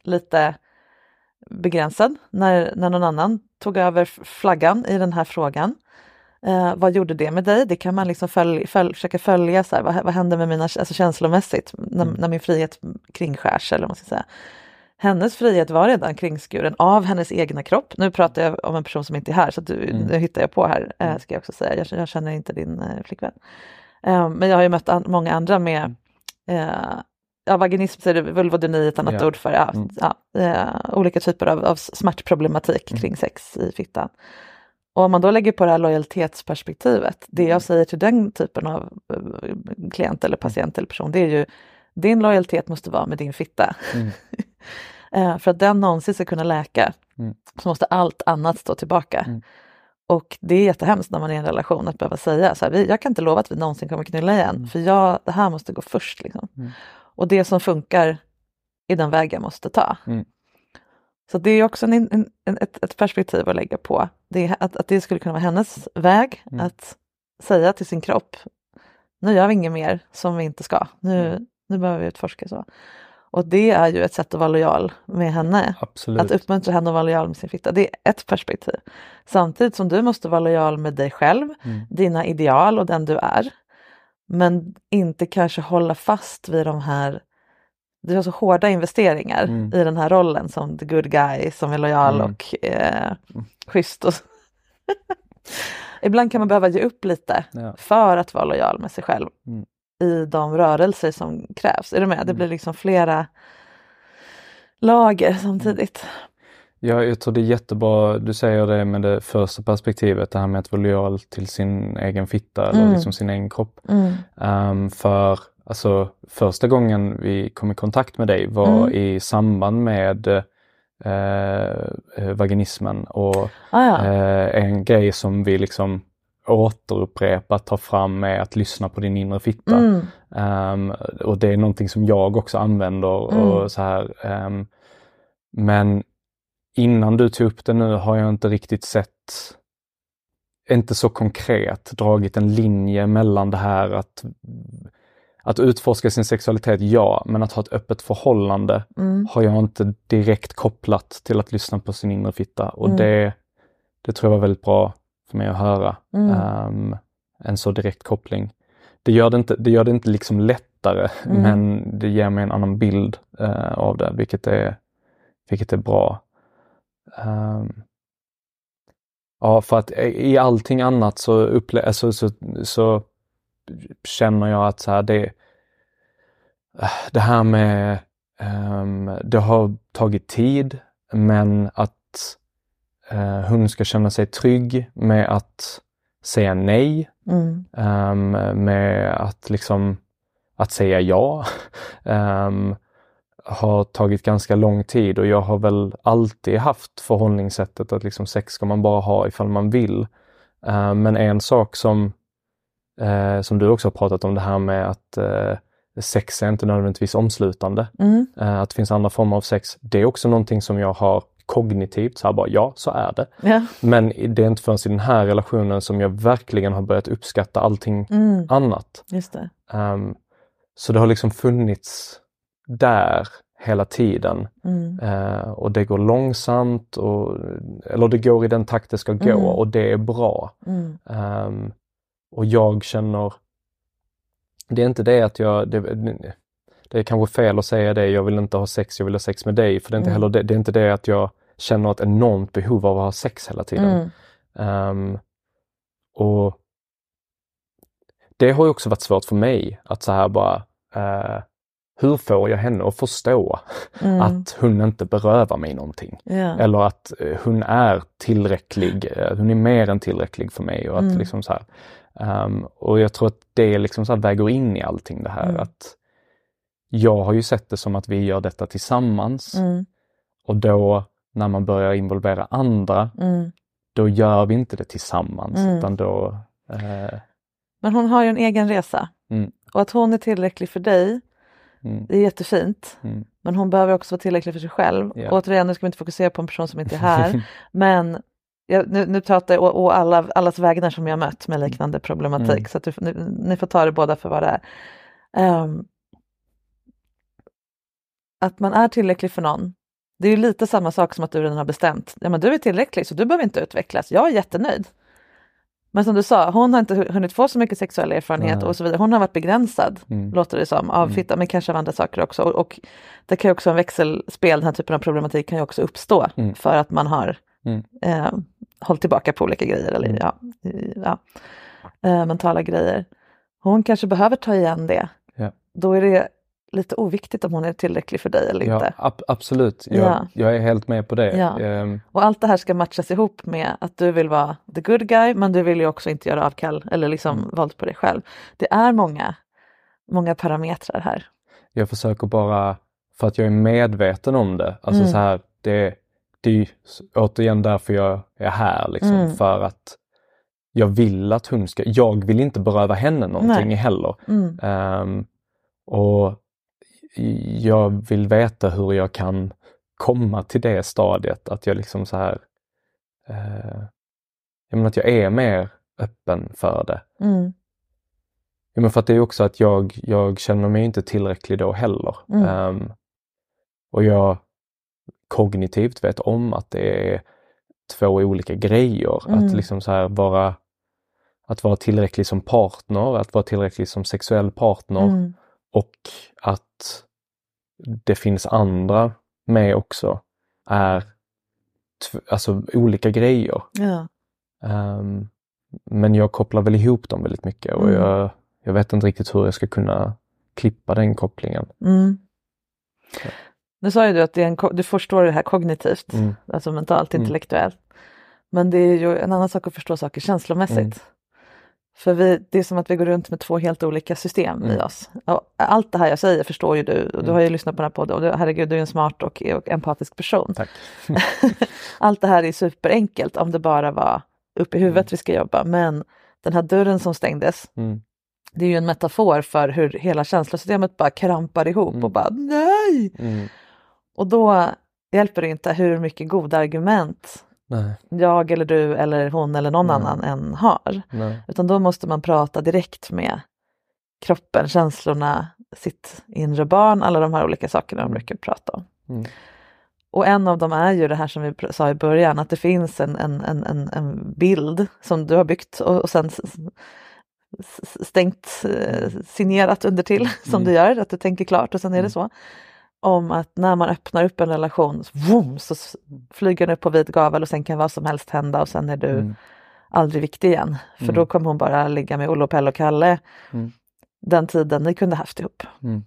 lite begränsad när, när någon annan tog över flaggan i den här frågan. Eh, vad gjorde det med dig? Det kan man liksom följ, följ, försöka följa. Så här, vad, vad händer med mina alltså känslomässigt när, mm. när min frihet kringskärs? Eller vad man ska säga. Hennes frihet var redan kringskuren av hennes egna kropp. Nu pratar jag om en person som inte är här, så att du, mm. nu hittar jag på här, eh, ska jag också säga. Jag, jag känner inte din eh, flickvän. Eh, men jag har ju mött an- många andra med eh, ja, vaginism, så är det vulvodyni, ett annat ja. ord för ja, mm. ja, eh, olika typer av, av smärtproblematik mm. kring sex i fittan. Och om man då lägger på det här lojalitetsperspektivet, det jag säger till den typen av klient eller patient eller person, det är ju din lojalitet måste vara med din fitta. Mm. eh, för att den någonsin ska kunna läka mm. så måste allt annat stå tillbaka. Mm. Och det är jättehemskt när man är i en relation att behöva säga så här, vi, jag kan inte lova att vi någonsin kommer knulla igen, mm. för jag, det här måste gå först. Liksom. Mm. Och det som funkar är den väg jag måste ta. Mm. Så det är också en, en, en, ett, ett perspektiv att lägga på. Det är att, att det skulle kunna vara hennes väg mm. att säga till sin kropp, nu gör vi inget mer som vi inte ska. Nu, mm. nu behöver vi utforska så. Och det är ju ett sätt att vara lojal med henne. Absolut. Att uppmuntra henne att vara lojal med sin fitta. Det är ett perspektiv. Samtidigt som du måste vara lojal med dig själv, mm. dina ideal och den du är. Men inte kanske hålla fast vid de här, du har så hårda investeringar mm. i den här rollen som the good guy som är lojal mm. och eh, schysst. Och ibland kan man behöva ge upp lite ja. för att vara lojal med sig själv mm. i de rörelser som krävs. Är du med? Det blir liksom flera lager samtidigt. Ja, jag tror det är jättebra, du säger det med det första perspektivet, det här med att vara lojal till sin egen fitta mm. eller liksom sin egen kropp. Mm. Um, för alltså första gången vi kom i kontakt med dig var mm. i samband med eh, vaginismen och ah, ja. eh, en grej som vi liksom återupprepat tar fram med att lyssna på din inre fitta. Mm. Um, och det är någonting som jag också använder mm. och så här. Um, men innan du tog upp det nu har jag inte riktigt sett, inte så konkret dragit en linje mellan det här att Att utforska sin sexualitet, ja, men att ha ett öppet förhållande mm. har jag inte direkt kopplat till att lyssna på sin inre fitta. Och mm. det, det tror jag var väldigt bra för mig att höra. Mm. Um, en så direkt koppling. Det gör det inte, det gör det inte liksom lättare, mm. men det ger mig en annan bild uh, av det, vilket är, vilket är bra. Um, ja, för att i allting annat så, upple- alltså, så, så, så känner jag att så här, det, det här med um, det har tagit tid, men att uh, hon ska känna sig trygg med att säga nej, mm. um, med att liksom att säga ja um, har tagit ganska lång tid, och jag har väl alltid haft förhållningssättet att liksom sex ska man bara ha ifall man vill. Uh, men en sak som Eh, som du också har pratat om, det här med att eh, sex är inte nödvändigtvis omslutande. Mm. Eh, att det finns andra former av sex. Det är också någonting som jag har kognitivt, så här bara, ja, så är det. Ja. Men det är inte förrän i den här relationen som jag verkligen har börjat uppskatta allting mm. annat. Just det. Um, så det har liksom funnits där hela tiden. Mm. Uh, och det går långsamt, och, eller det går i den takt det ska gå, mm. och det är bra. Mm. Um, Och jag känner, det är inte det att jag, det, det är kanske fel att säga det, jag vill inte ha sex, jag vill ha sex med dig. För det är inte, mm. heller, det, det är inte det att jag känner ett enormt behov av att ha sex hela tiden. Mm. Um, och det har ju också varit svårt för mig att så här bara, uh, hur får jag henne att förstå mm. att hon inte berövar mig någonting? Yeah. Eller att uh, hon är tillräcklig, uh, hon är mer än tillräcklig för mig. Och att mm. liksom så här, Um, och jag tror att det liksom så här väger in i allting det här. Mm. Att jag har ju sett det som att vi gör detta tillsammans. Mm. Och då när man börjar involvera andra, mm. då gör vi inte det tillsammans. Mm. Utan då, uh... Men hon har ju en egen resa. Mm. Och att hon är tillräcklig för dig, mm. det är jättefint. Mm. Men hon behöver också vara tillräcklig för sig själv. Yeah. Och återigen, nu ska vi inte fokusera på en person som inte är här. men Jag, nu, nu pratar jag å, å alla, allas vägnar som jag mött med liknande problematik. Mm. Så att du, nu, ni får ta det båda för vad det är. Um, att man är tillräcklig för någon Det är ju lite samma sak som att du redan har bestämt. Ja, men du är tillräcklig så du behöver inte utvecklas. Jag är jättenöjd. Men som du sa, hon har inte hunnit få så mycket sexuell erfarenhet mm. och så vidare. Hon har varit begränsad, mm. låter det som, av mm. fitta, men kanske av andra saker också. Och, och det kan ju också en växelspel, den här typen av problematik kan ju också uppstå mm. för att man har mm. eh, hållit tillbaka på olika grejer eller mm. ja, ja, eh, mentala grejer. Hon kanske behöver ta igen det. Ja. Då är det lite oviktigt om hon är tillräcklig för dig eller ja, inte. Ab- absolut, jag, ja. jag är helt med på det. Ja. Um... Och allt det här ska matchas ihop med att du vill vara the good guy, men du vill ju också inte göra avkall eller liksom mm. våld på dig själv. Det är många, många parametrar här. Jag försöker bara, för att jag är medveten om det, alltså mm. så här, det, det är ju återigen därför jag är här liksom, mm. för att jag vill att hon ska, jag vill inte beröva henne någonting Nej. heller. Mm. Um, och jag vill veta hur jag kan komma till det stadiet att jag liksom så här eh, jag menar att jag är mer öppen för det. Mm. Jag menar för att det är också att jag, jag känner mig inte tillräcklig då heller. Mm. Um, och jag kognitivt vet om att det är två olika grejer. Mm. Att liksom så här vara att vara tillräcklig som partner, att vara tillräcklig som sexuell partner. Mm. Och att det finns andra med också är t- alltså olika grejer. Ja. Um, men jag kopplar väl ihop dem väldigt mycket och mm. jag, jag vet inte riktigt hur jag ska kunna klippa den kopplingen. Mm. Nu sa ju du att det är en, du förstår det här kognitivt, mm. alltså mentalt, mm. intellektuellt. Men det är ju en annan sak att förstå saker känslomässigt. Mm. För vi, det är som att vi går runt med två helt olika system mm. i oss. Och allt det här jag säger förstår ju du. Och du mm. har ju lyssnat på den här podden. Och du, herregud, du är en smart och, och empatisk person. Tack. Allt det här är superenkelt om det bara var upp i huvudet mm. vi ska jobba. Men den här dörren som stängdes. Mm. Det är ju en metafor för hur hela känslosystemet bara krampar ihop. Mm. Och bara nej! Mm. Och då hjälper det inte hur mycket goda argument Nej. jag eller du eller hon eller någon Nej. annan än har. Nej. Utan då måste man prata direkt med kroppen, känslorna, sitt inre barn, alla de här olika sakerna de brukar prata om. Mm. Och en av dem är ju det här som vi sa i början, att det finns en, en, en, en bild som du har byggt och, och sen stängt, signerat under till mm. som du gör, att du tänker klart och sen är det så. Om att när man öppnar upp en relation vroom, så flyger den upp på vid gavel och sen kan vad som helst hända och sen är du mm. aldrig viktig igen. För mm. då kommer hon bara ligga med Olle, Pelle och Kalle mm. den tiden ni kunde haft ihop. Mm.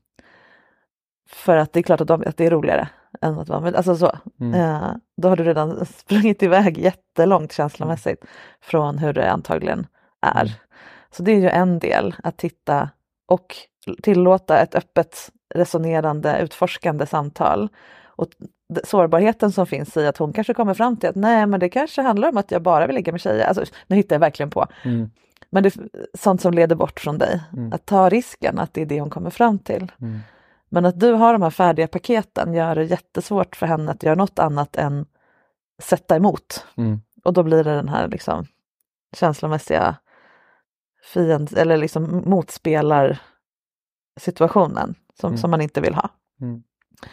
För att det är klart att, de, att det är roligare än att vara med. Alltså så. Mm. Eh, då har du redan sprungit iväg jättelångt känslomässigt från hur det antagligen är. Mm. Så det är ju en del att titta och tillåta ett öppet resonerande, utforskande samtal. Och sårbarheten som finns i att hon kanske kommer fram till att nej, men det kanske handlar om att jag bara vill ligga med tjejer. Alltså, nu hittar jag verkligen på. Mm. Men det är sånt som leder bort från dig. Mm. Att ta risken att det är det hon kommer fram till. Mm. Men att du har de här färdiga paketen gör det jättesvårt för henne att göra något annat än sätta emot. Mm. Och då blir det den här liksom känslomässiga fiend, eller liksom motspelar situationen som, mm. som man inte vill ha. Mm.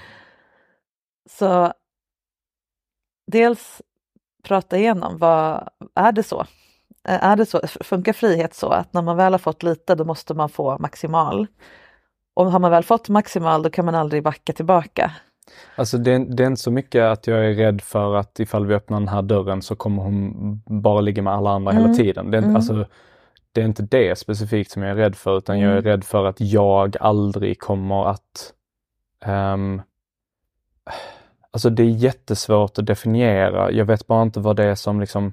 Så dels prata igenom, vad är det så? Är det så? Funkar frihet så att när man väl har fått lite då måste man få maximal? Och har man väl fått maximal då kan man aldrig backa tillbaka. Alltså det, det är inte så mycket att jag är rädd för att ifall vi öppnar den här dörren så kommer hon bara ligga med alla andra mm. hela tiden. Det är, mm. alltså, det är inte det specifikt som jag är rädd för, utan mm. jag är rädd för att jag aldrig kommer att um, alltså det är jättesvårt att definiera. Jag vet bara inte vad det är som liksom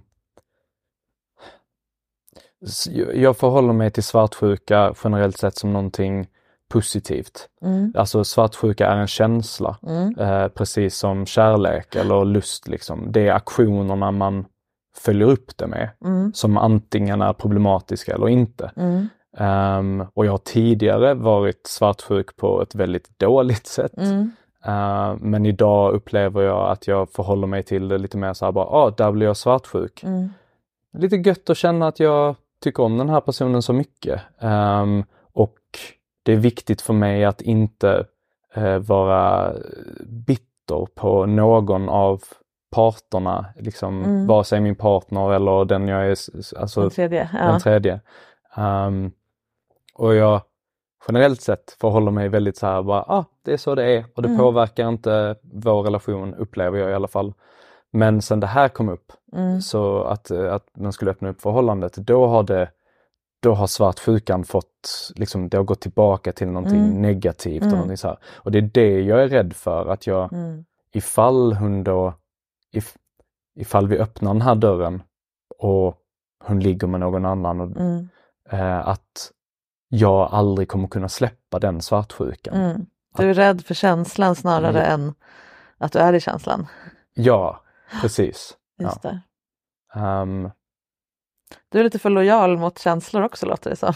jag förhåller mig till svartsjuka generellt sett som någonting positivt. Mm. Alltså svartsjuka är en känsla. Mm. Eh, precis som kärlek eller lust liksom. Det är aktionerna man följer upp det med. Mm. Som antingen är problematiska eller inte. Mm. Um, och jag har tidigare varit svartsjuk på ett väldigt dåligt sätt. Mm. Uh, men idag upplever jag att jag förhåller mig till det lite mer så här bara, ah, där blir jag svartsjuk. Mm. Lite gött att känna att jag tycker om den här personen så mycket. Um, och det är viktigt för mig att inte uh, vara bitter fötter på någon av parterna, liksom mm. vare sig min partner eller den jag är, alltså den tredje. Ja. Den tredje. Um, och jag generellt sett förhåller mig väldigt så här bara, ah, det är så det är och det mm. påverkar inte vår relation, upplever jag i alla fall. Men sen det här kom upp, mm. så att, att man skulle öppna upp förhållandet, då har det då har svartsjukan fått, liksom, det har gått tillbaka till någonting mm. negativt och mm. någonting så här. Och det är det jag är rädd för, att jag, mm. ifall hon då, if, ifall vi öppnar den här dörren och hon ligger med någon annan, och, mm. eh, att jag aldrig kommer kunna släppa den svartsjukan. Mm. Du är att, rädd för känslan snarare mm. än att du är i känslan. Ja, precis. Just ja. det. Um, Du är lite för lojal mot känslor också, låter det som.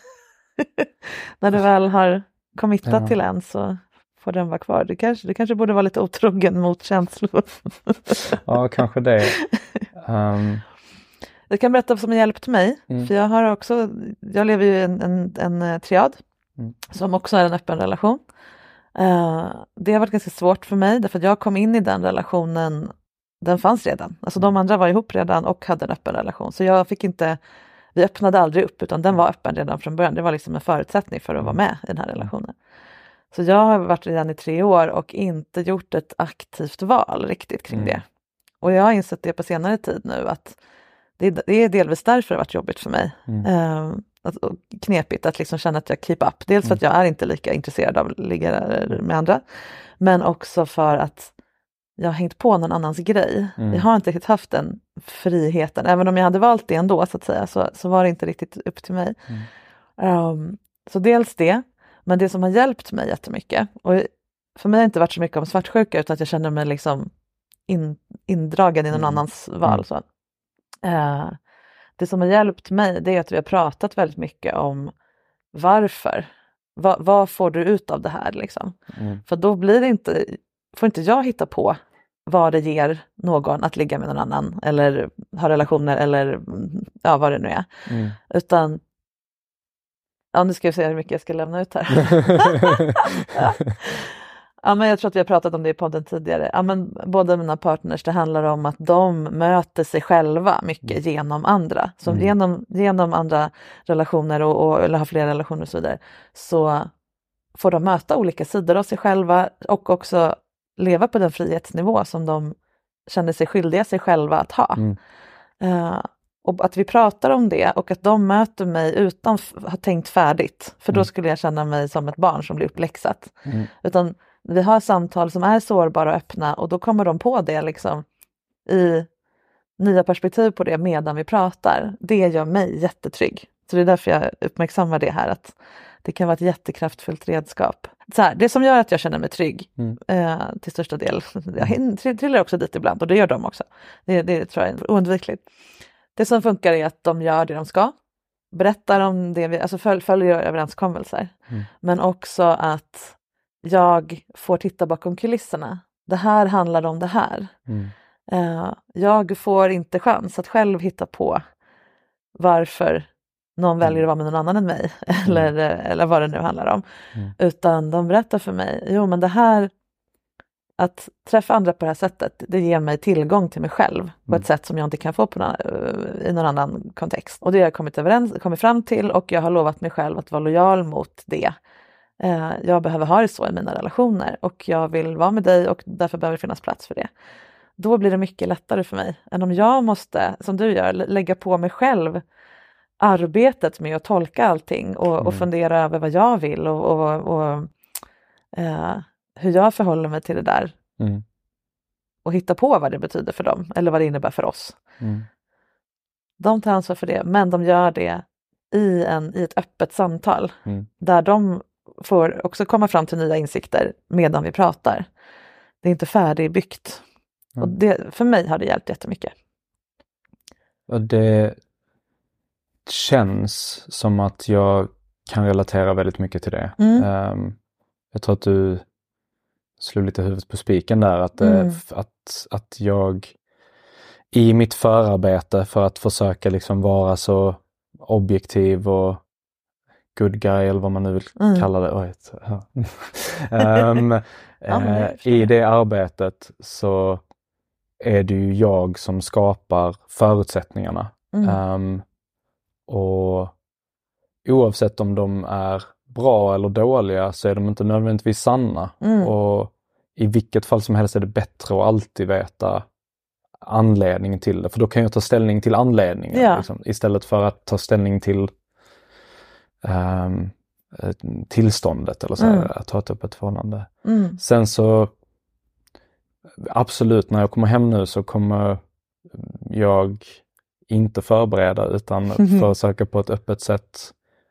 När du väl har committat ja. till en så får den vara kvar. Du kanske, du kanske borde vara lite otrogen mot känslor. Ja, kanske det. Um... Jag kan berätta vad som har hjälpt mig. Mm. För jag har också, jag lever ju i en, en, en triad mm. som också är en öppen relation. Uh, det har varit ganska svårt för mig därför att jag kom in i den relationen. Den fanns redan. Alltså de andra var ihop redan och hade en öppen relation. Så jag fick inte, vi öppnade aldrig upp utan den var öppen redan från början. Det var liksom en förutsättning för att vara med i den här relationen. Så jag har varit redan i tre år och inte gjort ett aktivt val riktigt kring mm. det. Och jag har insett det på senare tid nu att det, det är delvis därför det har varit jobbigt för mig. Mm. Uh, att, och knepigt att liksom känna att jag keep up. Dels för att jag är inte lika intresserad av att ligga med andra. Men också för att jag har hängt på någon annans grej. Mm. Jag har inte riktigt haft den friheten. Även om jag hade valt det ändå så att säga. Så, så var det inte riktigt upp till mig. Mm. Um, så dels det. Men det som har hjälpt mig jättemycket. Och för mig har det inte varit så mycket om svartsjuka. Utan att jag känner mig liksom in, indragen i någon mm. annans val. Mm. Så. Uh, det som har hjälpt mig. Det är att vi har pratat väldigt mycket om varför. Va, vad får du ut av det här liksom? Mm. För då blir det inte... Får inte jag hitta på vad det ger någon att ligga med någon annan eller ha relationer eller ja, vad det nu är. Mm. Utan, ja nu ska jag se hur mycket jag ska lämna ut här. Ja, men jag tror att vi har pratat om det i podden tidigare. Ja, men båda mina partners, det handlar om att de möter sig själva mycket genom andra. Så Mm. genom, genom andra relationer och, och, eller har flera relationer och så vidare, så får de möta olika sidor av sig själva och också leva på den frihetsnivå som de känner sig skyldiga sig själva att ha. Mm. Uh, och att vi pratar om det och att de möter mig utan att ha tänkt färdigt. För då Mm. skulle jag känna mig som ett barn som blir uppläxat. Mm. Utan vi har samtal som är sårbara och öppna och då kommer de på det liksom i nya perspektiv på det medan vi pratar. Det gör mig jättetrygg. Så det är därför jag uppmärksammar det här, att det kan vara ett jättekraftfullt redskap. Så här, det som gör att jag känner mig trygg Mm. eh, till största del, jag trillar också dit ibland och det gör de också. Det, det tror jag är oundvikligt. Det som funkar är att de gör det de ska. Berättar om det, vi, alltså föl, följer överenskommelser. Mm. Men också att jag får titta bakom kulisserna. Det här handlar om det här. Mm. Eh, jag får inte chans att själv hitta på varför någon väljer att vara med någon annan än mig. Mm. Eller, eller vad det nu handlar om. Mm. Utan de berättar för mig. Jo men det här. Att träffa andra på det här sättet. Det ger mig tillgång till mig själv. På Mm. ett sätt som jag inte kan få på någon, i någon annan kontext. Och det har jag kommit, överens, kommit fram till. Och jag har lovat mig själv att vara lojal mot det. Eh, jag behöver ha det så i mina relationer. Och jag vill vara med dig. Och därför behöver det finnas plats för det. Då blir det mycket lättare för mig. Än om jag måste, som du gör, lägga på mig själv arbetet med att tolka allting och, Mm. och fundera över vad jag vill och, och, och eh, hur jag förhåller mig till det där Mm. och hitta på vad det betyder för dem eller vad det innebär för oss. Mm. De tar ansvar för det, men de gör det i, en, i ett öppet samtal Mm. där de får också komma fram till nya insikter medan vi pratar. Det är inte färdigbyggt. Mm. Och det, för mig har det hjälpt jättemycket. Och det känns som att jag kan relatera väldigt mycket till det. Mm. Um, jag tror att du slog lite huvudet på spiken där. Att, Mm. eh, att, att jag i mitt förarbete för att försöka liksom vara så objektiv och good guy eller vad man nu vill Mm. kalla det. Oj, ja. um, Ja, men jag eh, I det arbetet så är det ju jag som skapar förutsättningarna. Mm. Um, och oavsett om de är bra eller dåliga så är de inte nödvändigtvis sanna. Mm. Och i vilket fall som helst är det bättre att alltid veta anledningen till det. För då kan jag ta ställning till anledningen. Ja. Liksom, istället för att ta ställning till um, tillståndet eller så. Mm. Att ta upp ett förhållande. Mm. Sen så absolut, när jag kommer hem nu så kommer jag inte förbereda utan försöka på ett öppet sätt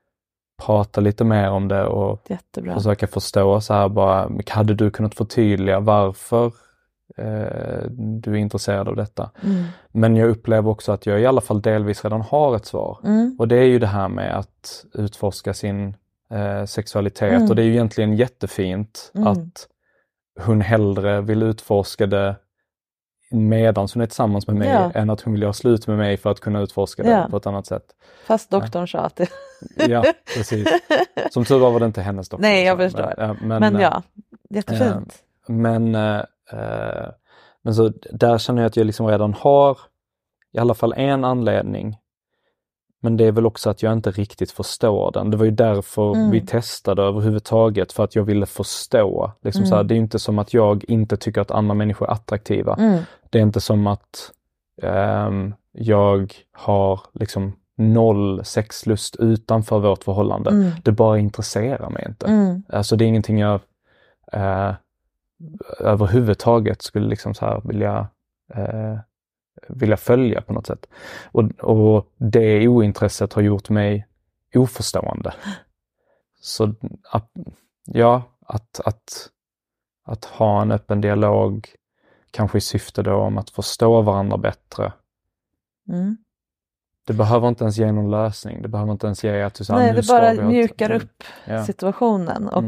prata lite mer om det och Jättebra. försöka förstå så här bara, hade du kunnat förtydliga varför eh, du är intresserad av detta? Mm. Men jag upplever också att jag i alla fall delvis redan har ett svar. Mm. Och det är ju det här med att utforska sin eh, sexualitet. Mm. Och det är ju egentligen jättefint Mm. att hon hellre vill utforska det medan hon är tillsammans med mig Ja. än att hon vill göra slut med mig för att kunna utforska det Ja. på ett annat sätt. Fast doktorn sa att det... Ja, precis. Som tur var var det inte hennes doktor. Nej, jag så, förstår. Men, äh, men, Men äh, ja, jättefint. Men, äh, äh, men så där känner jag att jag liksom redan har i alla fall en anledning. Men det är väl också att jag inte riktigt förstår den. Det var ju därför Mm. vi testade överhuvudtaget. För att jag ville förstå. Liksom Mm. så här, det är inte som att jag inte tycker att andra människor är attraktiva. Mm. Det är inte som att ähm, jag har liksom noll sexlust utanför vårt förhållande. Mm. Det bara intresserar mig inte. Mm. Alltså det är ingenting jag äh, överhuvudtaget skulle liksom så här vilja äh, vilja följa på något sätt. Och, och det ointresset har gjort mig oförstående. Så att, ja, att, att, att ha en öppen dialog kanske i syfte då om att förstå varandra bättre. Mm. Det behöver inte ens ge någon lösning. Det behöver inte ens ge att du sa, Nej, nu det ska bara vi ha ett- mjukar upp Ja. situationen. Och Mm.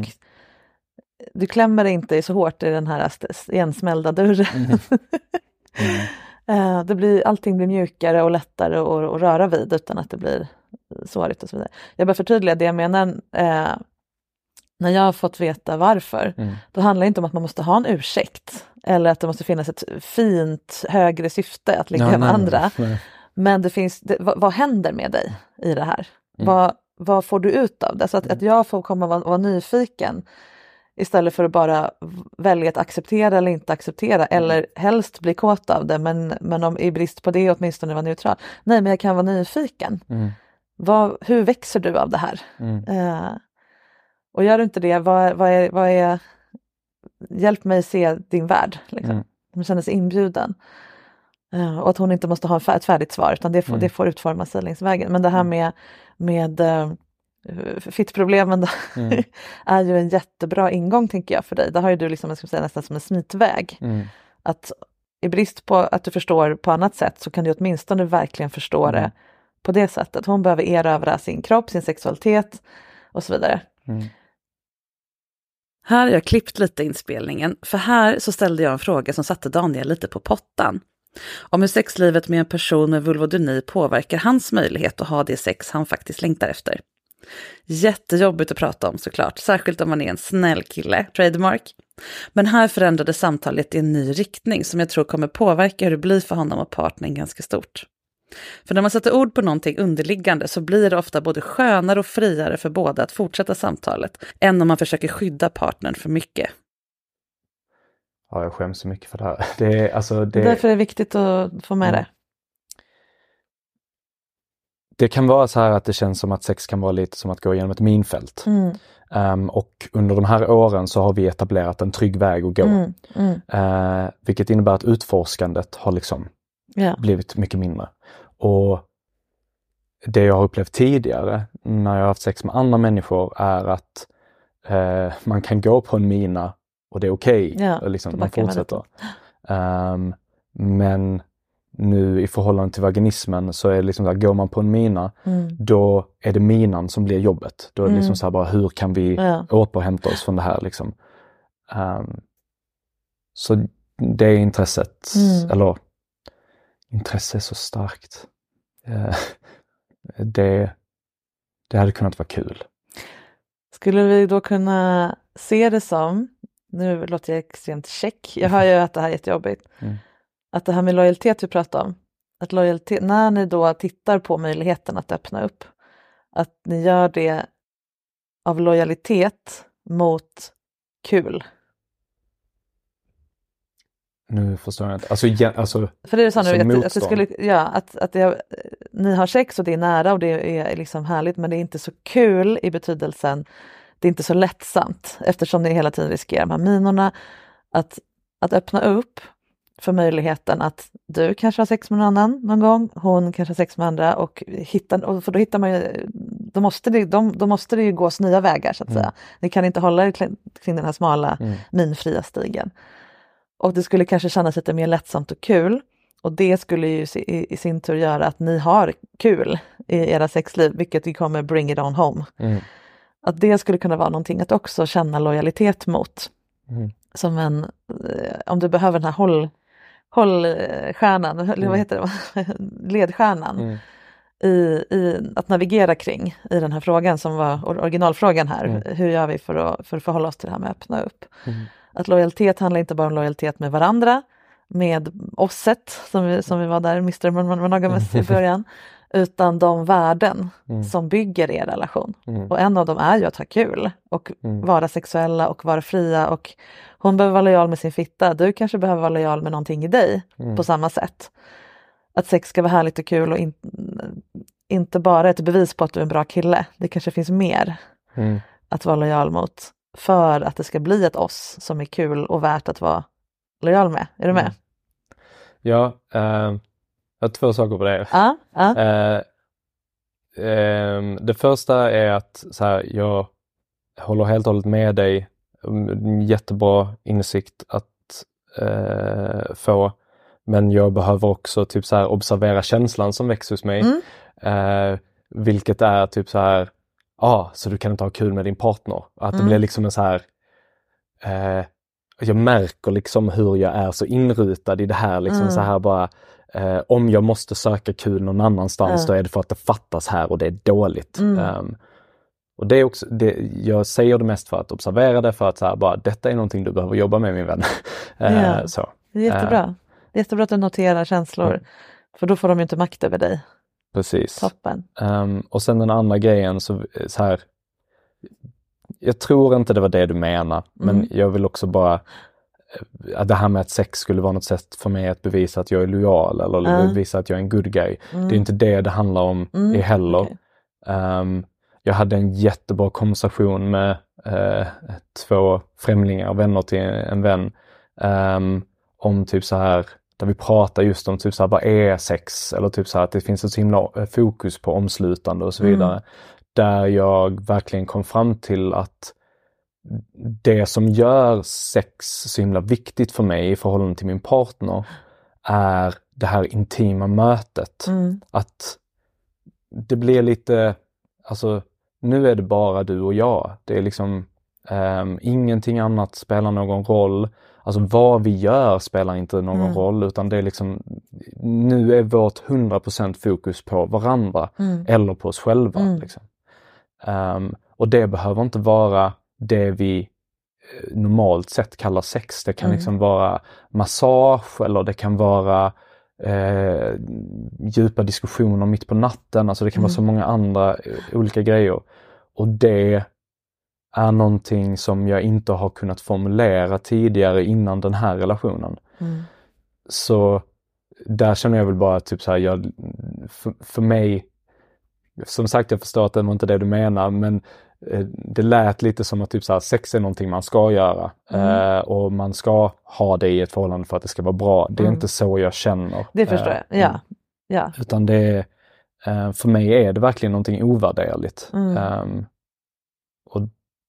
du klämmer inte så hårt i den här st- igensmällda dörren. Mm. Mm. Eh, det blir, allting blir mjukare och lättare att, att röra vid utan att det blir sårigt och så vidare. Jag bara förtydliga det jag menar. Eh, när jag har fått veta varför, Mm. då handlar det inte om att man måste ha en ursäkt. Eller att det måste finnas ett fint högre syfte att ligga Ja, med nej, andra. nej. Men det finns, det, vad, vad händer med dig i det här? Mm. Vad, vad får du ut av det? Så att, att jag får komma och vara, vara nyfiken istället för att bara välja att acceptera eller inte acceptera Mm. eller helst bli kåt av det, men, men om i brist på det åtminstone vara neutral. Nej, men jag kan vara nyfiken. Mm. Vad, hur växer du av det här? Mm. Eh, och gör du inte det, vad, vad, är, vad är hjälp mig se din värld. Liksom. Mm. De känner sig inbjuden. Uh, och att hon inte måste ha ett färdigt svar, utan det får, Mm. det får utformas längs vägen. Men det här med, med uh, fittproblemen Mm. är ju en jättebra ingång, tänker jag, för dig. Det har ju du liksom, jag ska säga, nästan som en smitväg. Mm. Att i brist på att du förstår på annat sätt, så kan du åtminstone verkligen förstå Mm. det på det sättet. Hon behöver erövra sin kropp, sin sexualitet och så vidare. Mm. Här har jag klippt lite inspelningen, för här så ställde jag en fråga som satte Daniel lite på pottan. Om hur sexlivet med en person med vulvodyni påverkar hans möjlighet att ha det sex han faktiskt längtar efter. Jättejobbigt att prata om såklart, särskilt om man är en snäll kille, trademark. Men här förändrade samtalet i en ny riktning som jag tror kommer påverka hur det blir för honom och partnern ganska stort. För när man sätter ord på någonting underliggande så blir det ofta både skönare och friare för båda att fortsätta samtalet än om man försöker skydda partnern för mycket. Ja, jag skäms så mycket för det här. Det är, alltså, det... Därför är det viktigt att få med Mm. det. Det kan vara så här att det känns som att sex kan vara lite som att gå igenom ett minfält. Mm. Um, och under de här åren så har vi etablerat en trygg väg att gå. Mm. Mm. Uh, vilket innebär att utforskandet har liksom Ja. blivit mycket mindre. Och det jag har upplevt tidigare när jag har haft sex med andra människor är att uh, man kan gå på en mina och det är okej. Okay, Ja, och liksom, då man backar man fortsätter. Um, men nu i förhållande till vaginismen så är det liksom så här, går man på en mina, Mm. då är det minan som blir jobbet. Då är det Mm. liksom så här bara, hur kan vi Ja. återhämta oss från det här liksom. Um, så det är intresset, Mm. eller intresse är så starkt. Uh, det, det hade kunnat vara kul. Skulle vi då kunna se det som, nu låter jag extremt check, jag hör ju att det här är jättejobbigt, mm. att det här med lojalitet vi pratar om, att lojalitet, när ni då tittar på möjligheten att öppna upp, att ni gör det av lojalitet mot kul. Nu förstår jag inte. Alltså, ja, alltså, för det är så nu, att, att, det skulle, ja, att, att det, ni har sex och det är nära och det är liksom härligt, men det är inte så kul i betydelsen, det är inte så lättsamt eftersom ni hela tiden riskerar de här minorna. Att, att öppna upp för möjligheten att du kanske har sex med någon annan någon gång, hon kanske har sex med andra, och hitta, och för då hittar man ju, då måste det, de, då måste det ju gås nya vägar så att mm. säga. Ni kan inte hålla er kring den här smala mm. minfria stigen. Och det skulle kanske kännas lite mer lättsamt och kul. Och det skulle ju i, i sin tur göra att ni har kul i era sexliv, vilket vi kommer bring it on home. Mm. Att det skulle kunna vara någonting att också känna lojalitet mot. Mm. Som en, om du behöver den här håll, hållstjärnan, eller mm. vad heter det? Ledstjärnan. Mm. I, i att navigera kring i den här frågan som var originalfrågan här. Mm. Hur gör vi för att, för att förhålla oss till det här med att öppna upp? Mm. Att lojalitet handlar inte bara om lojalitet med varandra, med osset som vi, som vi var där, mister Monogamous i början, utan de värden mm. som bygger er relation. Mm. Och en av dem är ju att ha kul och mm. vara sexuella och vara fria, och hon behöver vara lojal med sin fitta, du kanske behöver vara lojal med någonting i dig mm. på samma sätt. Att sex ska vara härligt och kul och in, inte bara ett bevis på att du är en bra kille. Det kanske finns mer mm. att vara lojal mot för att det ska bli ett oss som är kul och värt att vara lojal med. Är du med? Mm. Ja, uh, jag har två saker på det. Uh, uh. Uh, uh, det första är att så här, jag håller helt och hållet med dig. Jättebra insikt att uh, få. Men jag behöver också typ så här observera känslan som växer hos mig. Mm. Uh, vilket är typ så här, ja, ah, så du kan inte ha kul med din partner. Att det mm. blir liksom en så här, uh, jag märker liksom hur jag är så inrutad i det här. Liksom mm. så här bara, uh, om jag måste söka kul någon annanstans mm. då är det för att det fattas här och det är dåligt. Mm. Um, och det är också, det, jag säger det mest för att observera det, för att så här, bara, detta är någonting du behöver jobba med, min vän. uh, ja. så. Det är jättebra. Uh, Det är jättebra att du noterar känslor. Mm. För då får de ju inte makt över dig. Precis. Toppen. Um, och sen den andra grejen. Så, så här, jag tror inte det var det du menar. Mm. Men jag vill också bara. Det här med att sex skulle vara något sätt för mig att bevisa att jag är lojal. Eller mm. bevisa att jag är en good guy. Mm. Det är inte det det handlar om mm. heller. Okay. Um, jag hade en jättebra konversation med uh, två främlingar. Vänner till en vän. Um, om typ så här, där vi pratar just om typ så här, vad är sex? Eller typ så här, att det finns ett så himla fokus på omslutande och så vidare. Mm. Där jag verkligen kom fram till att det som gör sex så himla viktigt för mig i förhållande till min partner är det här intima mötet. Mm. Att det blir lite, alltså nu är det bara du och jag. Det är liksom um, ingenting annat spelar någon roll. Alltså vad vi gör spelar inte någon mm. roll, utan det är liksom, nu är vårt hundra procent fokus på varandra mm. eller på oss själva. Mm. Liksom. Um, och det behöver inte vara det vi normalt sett kallar sex. Det kan mm. liksom vara massage, eller det kan vara eh, djupa diskussioner mitt på natten. Alltså det kan mm. vara så många andra olika grejer. Och det är någonting som jag inte har kunnat formulera tidigare innan den här relationen. Mm. Så där känner jag väl bara typ så här, jag, för, för mig, som sagt, jag förstår att det var inte det du menar, men eh, det lät lite som att typ så här, sex är någonting man ska göra. Mm. Eh, och man ska ha det i ett förhållande för att det ska vara bra. Det är mm. inte så jag känner. Det förstår jag, eh, ja. ja. Utan det är, eh, för mig är det verkligen någonting ovärderligt. Mm. Um, och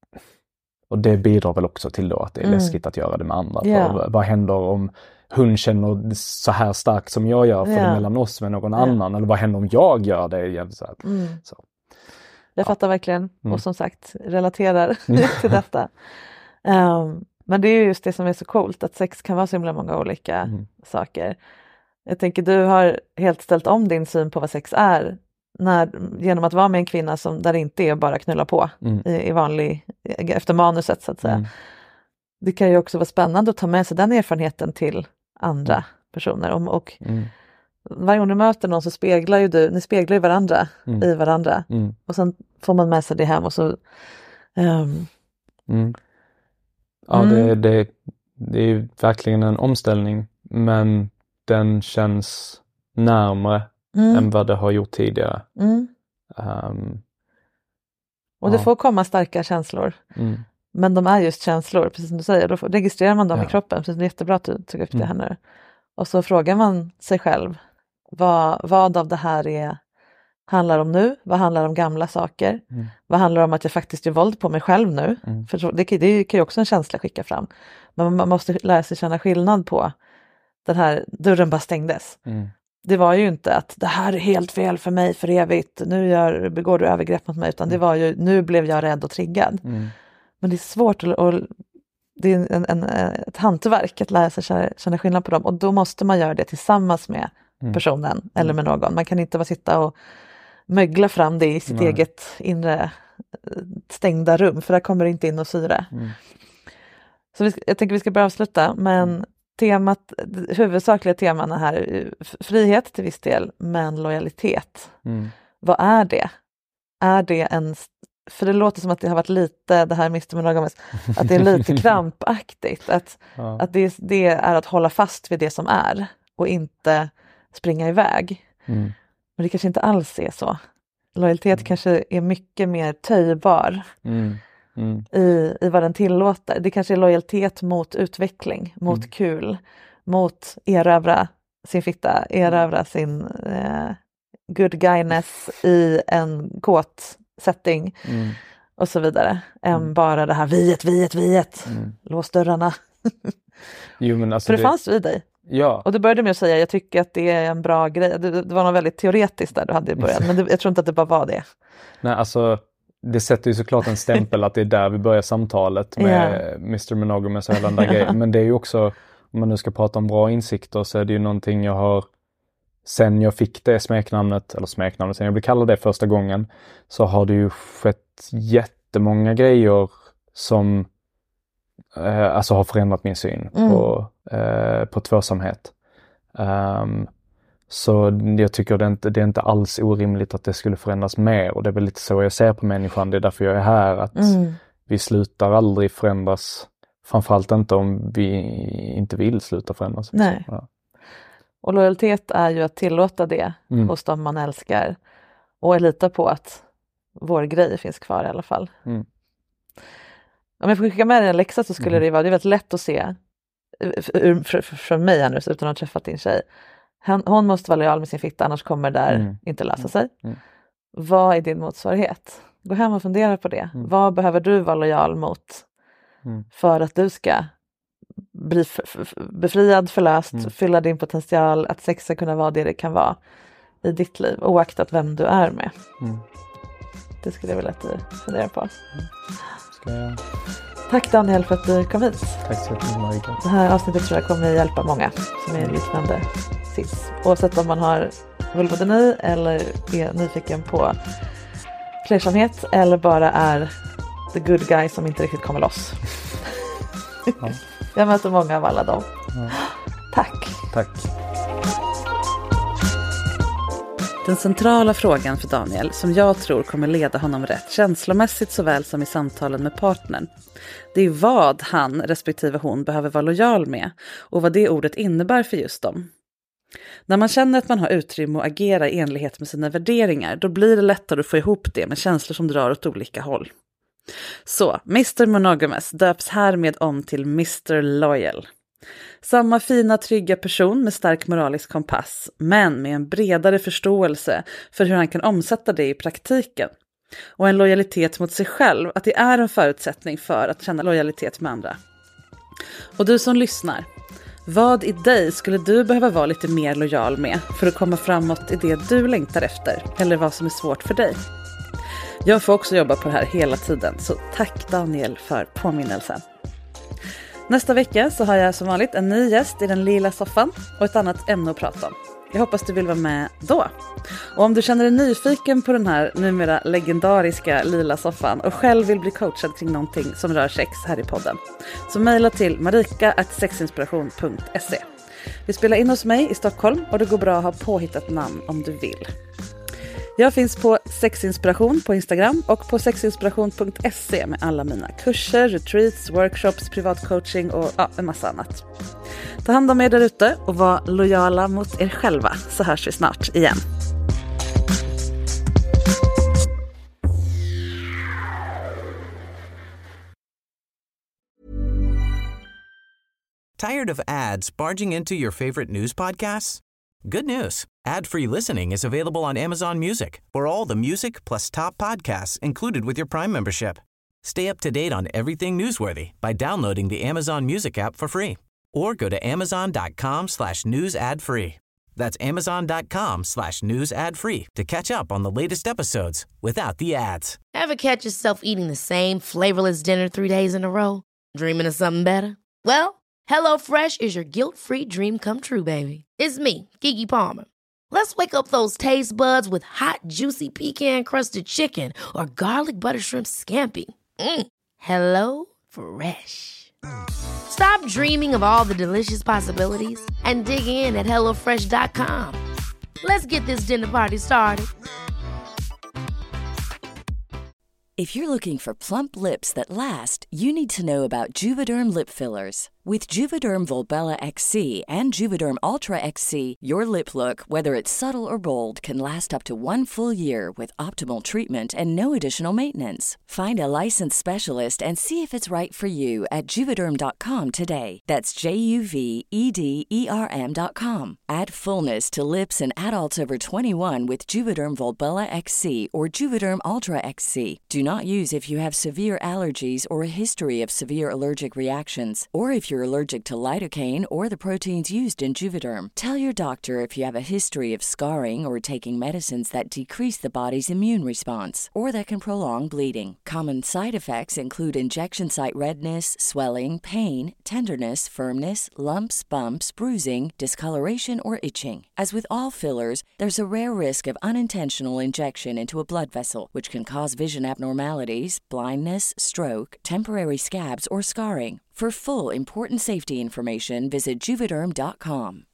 Och det bidrar väl också till då att det är mm. läskigt att göra det med andra. Yeah. För vad händer om hon känner så här starkt som jag gör för yeah. det mellan oss med någon yeah. annan? Eller vad händer om jag gör det? Så att, mm. så. Jag ja. fattar verkligen. Mm. Och som sagt, relaterar till detta. Um, men det är just det som är så coolt. Att sex kan vara så himla många olika mm. saker. Jag tänker, du har helt ställt om din syn på vad sex är när, genom att vara med en kvinna som, där det inte är bara knulla på mm. i, i vanlig, efter manuset så att säga. Mm. Det kan ju också vara spännande att ta med sig den erfarenheten till andra mm. personer. Och, och mm. varje gång du möter någon så speglar ju du, ni speglar ju varandra mm. i varandra. Mm. Och sen får man med sig det hem och så... Um, mm. Ja, mm. det, det, det är verkligen en omställning, men den känns närmare mm. än vad det har gjort tidigare. Mm. Um, och ja. det får komma starka känslor. Mm. Men de är just känslor, precis som du säger. Då registrerar man dem ja. i kroppen. Precis, det är jättebra att du tog upp mm. det här nu. Och så frågar man sig själv. Vad, vad av det här är, handlar om nu? Vad handlar om gamla saker? Mm. Vad handlar om att jag faktiskt gör våld på mig själv nu? Mm. För det, det kan ju också en känsla skicka fram. Men man måste lära sig känna skillnad på den här dörren bara stängdes. Mm. Det var ju inte att det här är helt fel för mig för evigt. Nu gör, begår du övergrepp mot mig. Utan mm. det var ju, nu blev jag rädd och triggad. Mm. Men det är svårt att, och det är en, en, ett hantverk att lära sig känna, känna skillnad på dem. Och då måste man göra det tillsammans med mm. personen mm. eller med någon. Man kan inte bara sitta och mögla fram det i sitt Nej. eget inre stängda rum. För där kommer det inte in och syra. Mm. Så vi ska, jag tänker vi ska börja avsluta. Men mm. temat, huvudsakliga teman här är frihet till viss del. Men lojalitet. Mm. Vad är det? Är det en... För det låter som att det har varit lite, det här mister Monogamous, att det är lite krampaktigt. Att, ja. att det, det är att hålla fast vid det som är och inte springa iväg. Mm. Men det kanske inte alls är så. Lojalitet mm. kanske är mycket mer töjbar mm. Mm. I, i vad den tillåter. Det kanske är lojalitet mot utveckling, mot mm. kul, mot erövra sin fitta, erövra sin eh, good guyness i en kåt setting mm. och så vidare. Mm. Än bara det här viet, viet, viet. Mm. Lås dörrarna. Jo, men alltså För det, det fanns vid dig. Ja. Och du började med att säga, jag tycker att det är en bra grej. Det, det var något väldigt teoretiskt där du hade i början. Men det, jag tror inte att det bara var det. Nej, alltså det sätter ju såklart en stämpel att det är där vi börjar samtalet med yeah. mister Monogamous och hela den där grejen. Men det är ju också, om man nu ska prata om bra insikter, så är det ju någonting jag har, sen jag fick det smeknamnet, eller smeknamnet, sen jag blev kallad det första gången, så har det ju skett jättemånga grejer som eh, alltså har förändrat min syn mm. på, eh, på tvåsamhet. Um, så jag tycker det är, inte, det är inte alls orimligt att det skulle förändras mer, och det är väl lite så jag ser på människan. Det är därför jag är här, att mm. vi slutar aldrig förändras, framförallt inte om vi inte vill sluta förändras. Nej. Ja. Och lojalitet är ju att tillåta det mm. hos dem man älskar, och lita på att vår grej finns kvar i alla fall. Mm. Om jag får skicka med dig en läxa, så skulle mm. det vara, det är väldigt lätt att se från mig här nu, utan att ha träffat din tjej. Hon måste vara lojal med sin fitta, annars kommer det där mm. inte lösa sig. Mm. Vad är din motsvarighet? Gå hem och fundera på det. Mm. Vad behöver du vara lojal mot mm. för att du ska bli f- f- befriad, förlöst, mm. fylla din potential, att sex ska kunna vara det det kan vara i ditt liv, oaktat vem du är med. Mm. Det skulle jag vilja att du funderar på. Mm. Ska jag... Tack Daniel för att du kom hit. Tack så mycket. Det här avsnittet tror jag kommer hjälpa många som är liknande cis. Oavsett om man har vulvodyni eller är nyfiken på flersamhet, eller bara är the good guy som inte riktigt kommer loss. Ja. Jag möter många av alla dem. Ja. Tack. Tack. Den centrala frågan för Daniel, som jag tror kommer leda honom rätt känslomässigt såväl som i samtalen med partnern, det är vad han respektive hon behöver vara lojal med och vad det ordet innebär för just dem. När man känner att man har utrymme att agera i enlighet med sina värderingar, då blir det lättare att få ihop det med känslor som drar åt olika håll. Så, mister Monogamous döps härmed om till mister Loyal. Samma fina, trygga person med stark moralisk kompass, men med en bredare förståelse för hur han kan omsätta det i praktiken. Och en lojalitet mot sig själv, att det är en förutsättning för att känna lojalitet med andra. Och du som lyssnar, vad i dig skulle du behöva vara lite mer lojal med för att komma framåt i det du längtar efter, eller vad som är svårt för dig? Jag får också jobba på det här hela tiden, så tack Daniel för påminnelsen. Nästa vecka så har jag som vanligt en ny gäst i den lila soffan och ett annat ämne att prata om. Jag hoppas du vill vara med då. Och om du känner dig nyfiken på den här numera legendariska lila soffan och själv vill bli coachad kring någonting som rör sex här i podden, så mejla till marika at sexinspiration punkt se. Vi spelar in hos mig i Stockholm och det går bra att ha påhittat namn om du vill. Jag finns på Sexinspiration på Instagram och på sexinspiration punkt se med alla mina kurser, retreats, workshops, privatcoaching och ja, en massa annat. Ta hand om er där ute och var lojala mot er själva, så hörs vi snart igen. Tired of ads barging into your favorite news podcasts? Good news. Ad-free listening is available on Amazon Music for all the music plus top podcasts included with your Prime membership. Stay up to date on everything newsworthy by downloading the Amazon Music app for free or go to amazon.com slash news ad free. That's amazon.com slash news ad free to catch up on the latest episodes without the ads. Ever catch yourself eating the same flavorless dinner three days in a row? Dreaming of something better? Well, HelloFresh is your guilt-free dream come true, baby. It's me, Keke Palmer. Let's wake up those taste buds with hot, juicy pecan-crusted chicken or garlic butter shrimp scampi. Mm. Hello Fresh. Stop dreaming of all the delicious possibilities and dig in at hello fresh dot com. Let's get this dinner party started. If you're looking for plump lips that last, you need to know about Juvederm lip fillers. With Juvederm Volbella X C and Juvederm Ultra X C, your lip look, whether it's subtle or bold, can last up to one full year with optimal treatment and no additional maintenance. Find a licensed specialist and see if it's right for you at juvederm dot com today. That's J U V E D E R M dot com. Add fullness to lips in adults over twenty-one with Juvederm Volbella X C or Juvederm Ultra X C. Do not use if you have severe allergies or a history of severe allergic reactions, or if you're allergic to lidocaine or the proteins used in Juvederm. Tell your doctor if you have a history of scarring or taking medicines that decrease the body's immune response or that can prolong bleeding. Common side effects include injection site redness, swelling, pain, tenderness, firmness, lumps, bumps, bruising, discoloration, or itching. As with all fillers, there's a rare risk of unintentional injection into a blood vessel, which can cause vision abnormalities, blindness, stroke, temporary scabs, or scarring. For full, important safety information, visit juvederm dot com.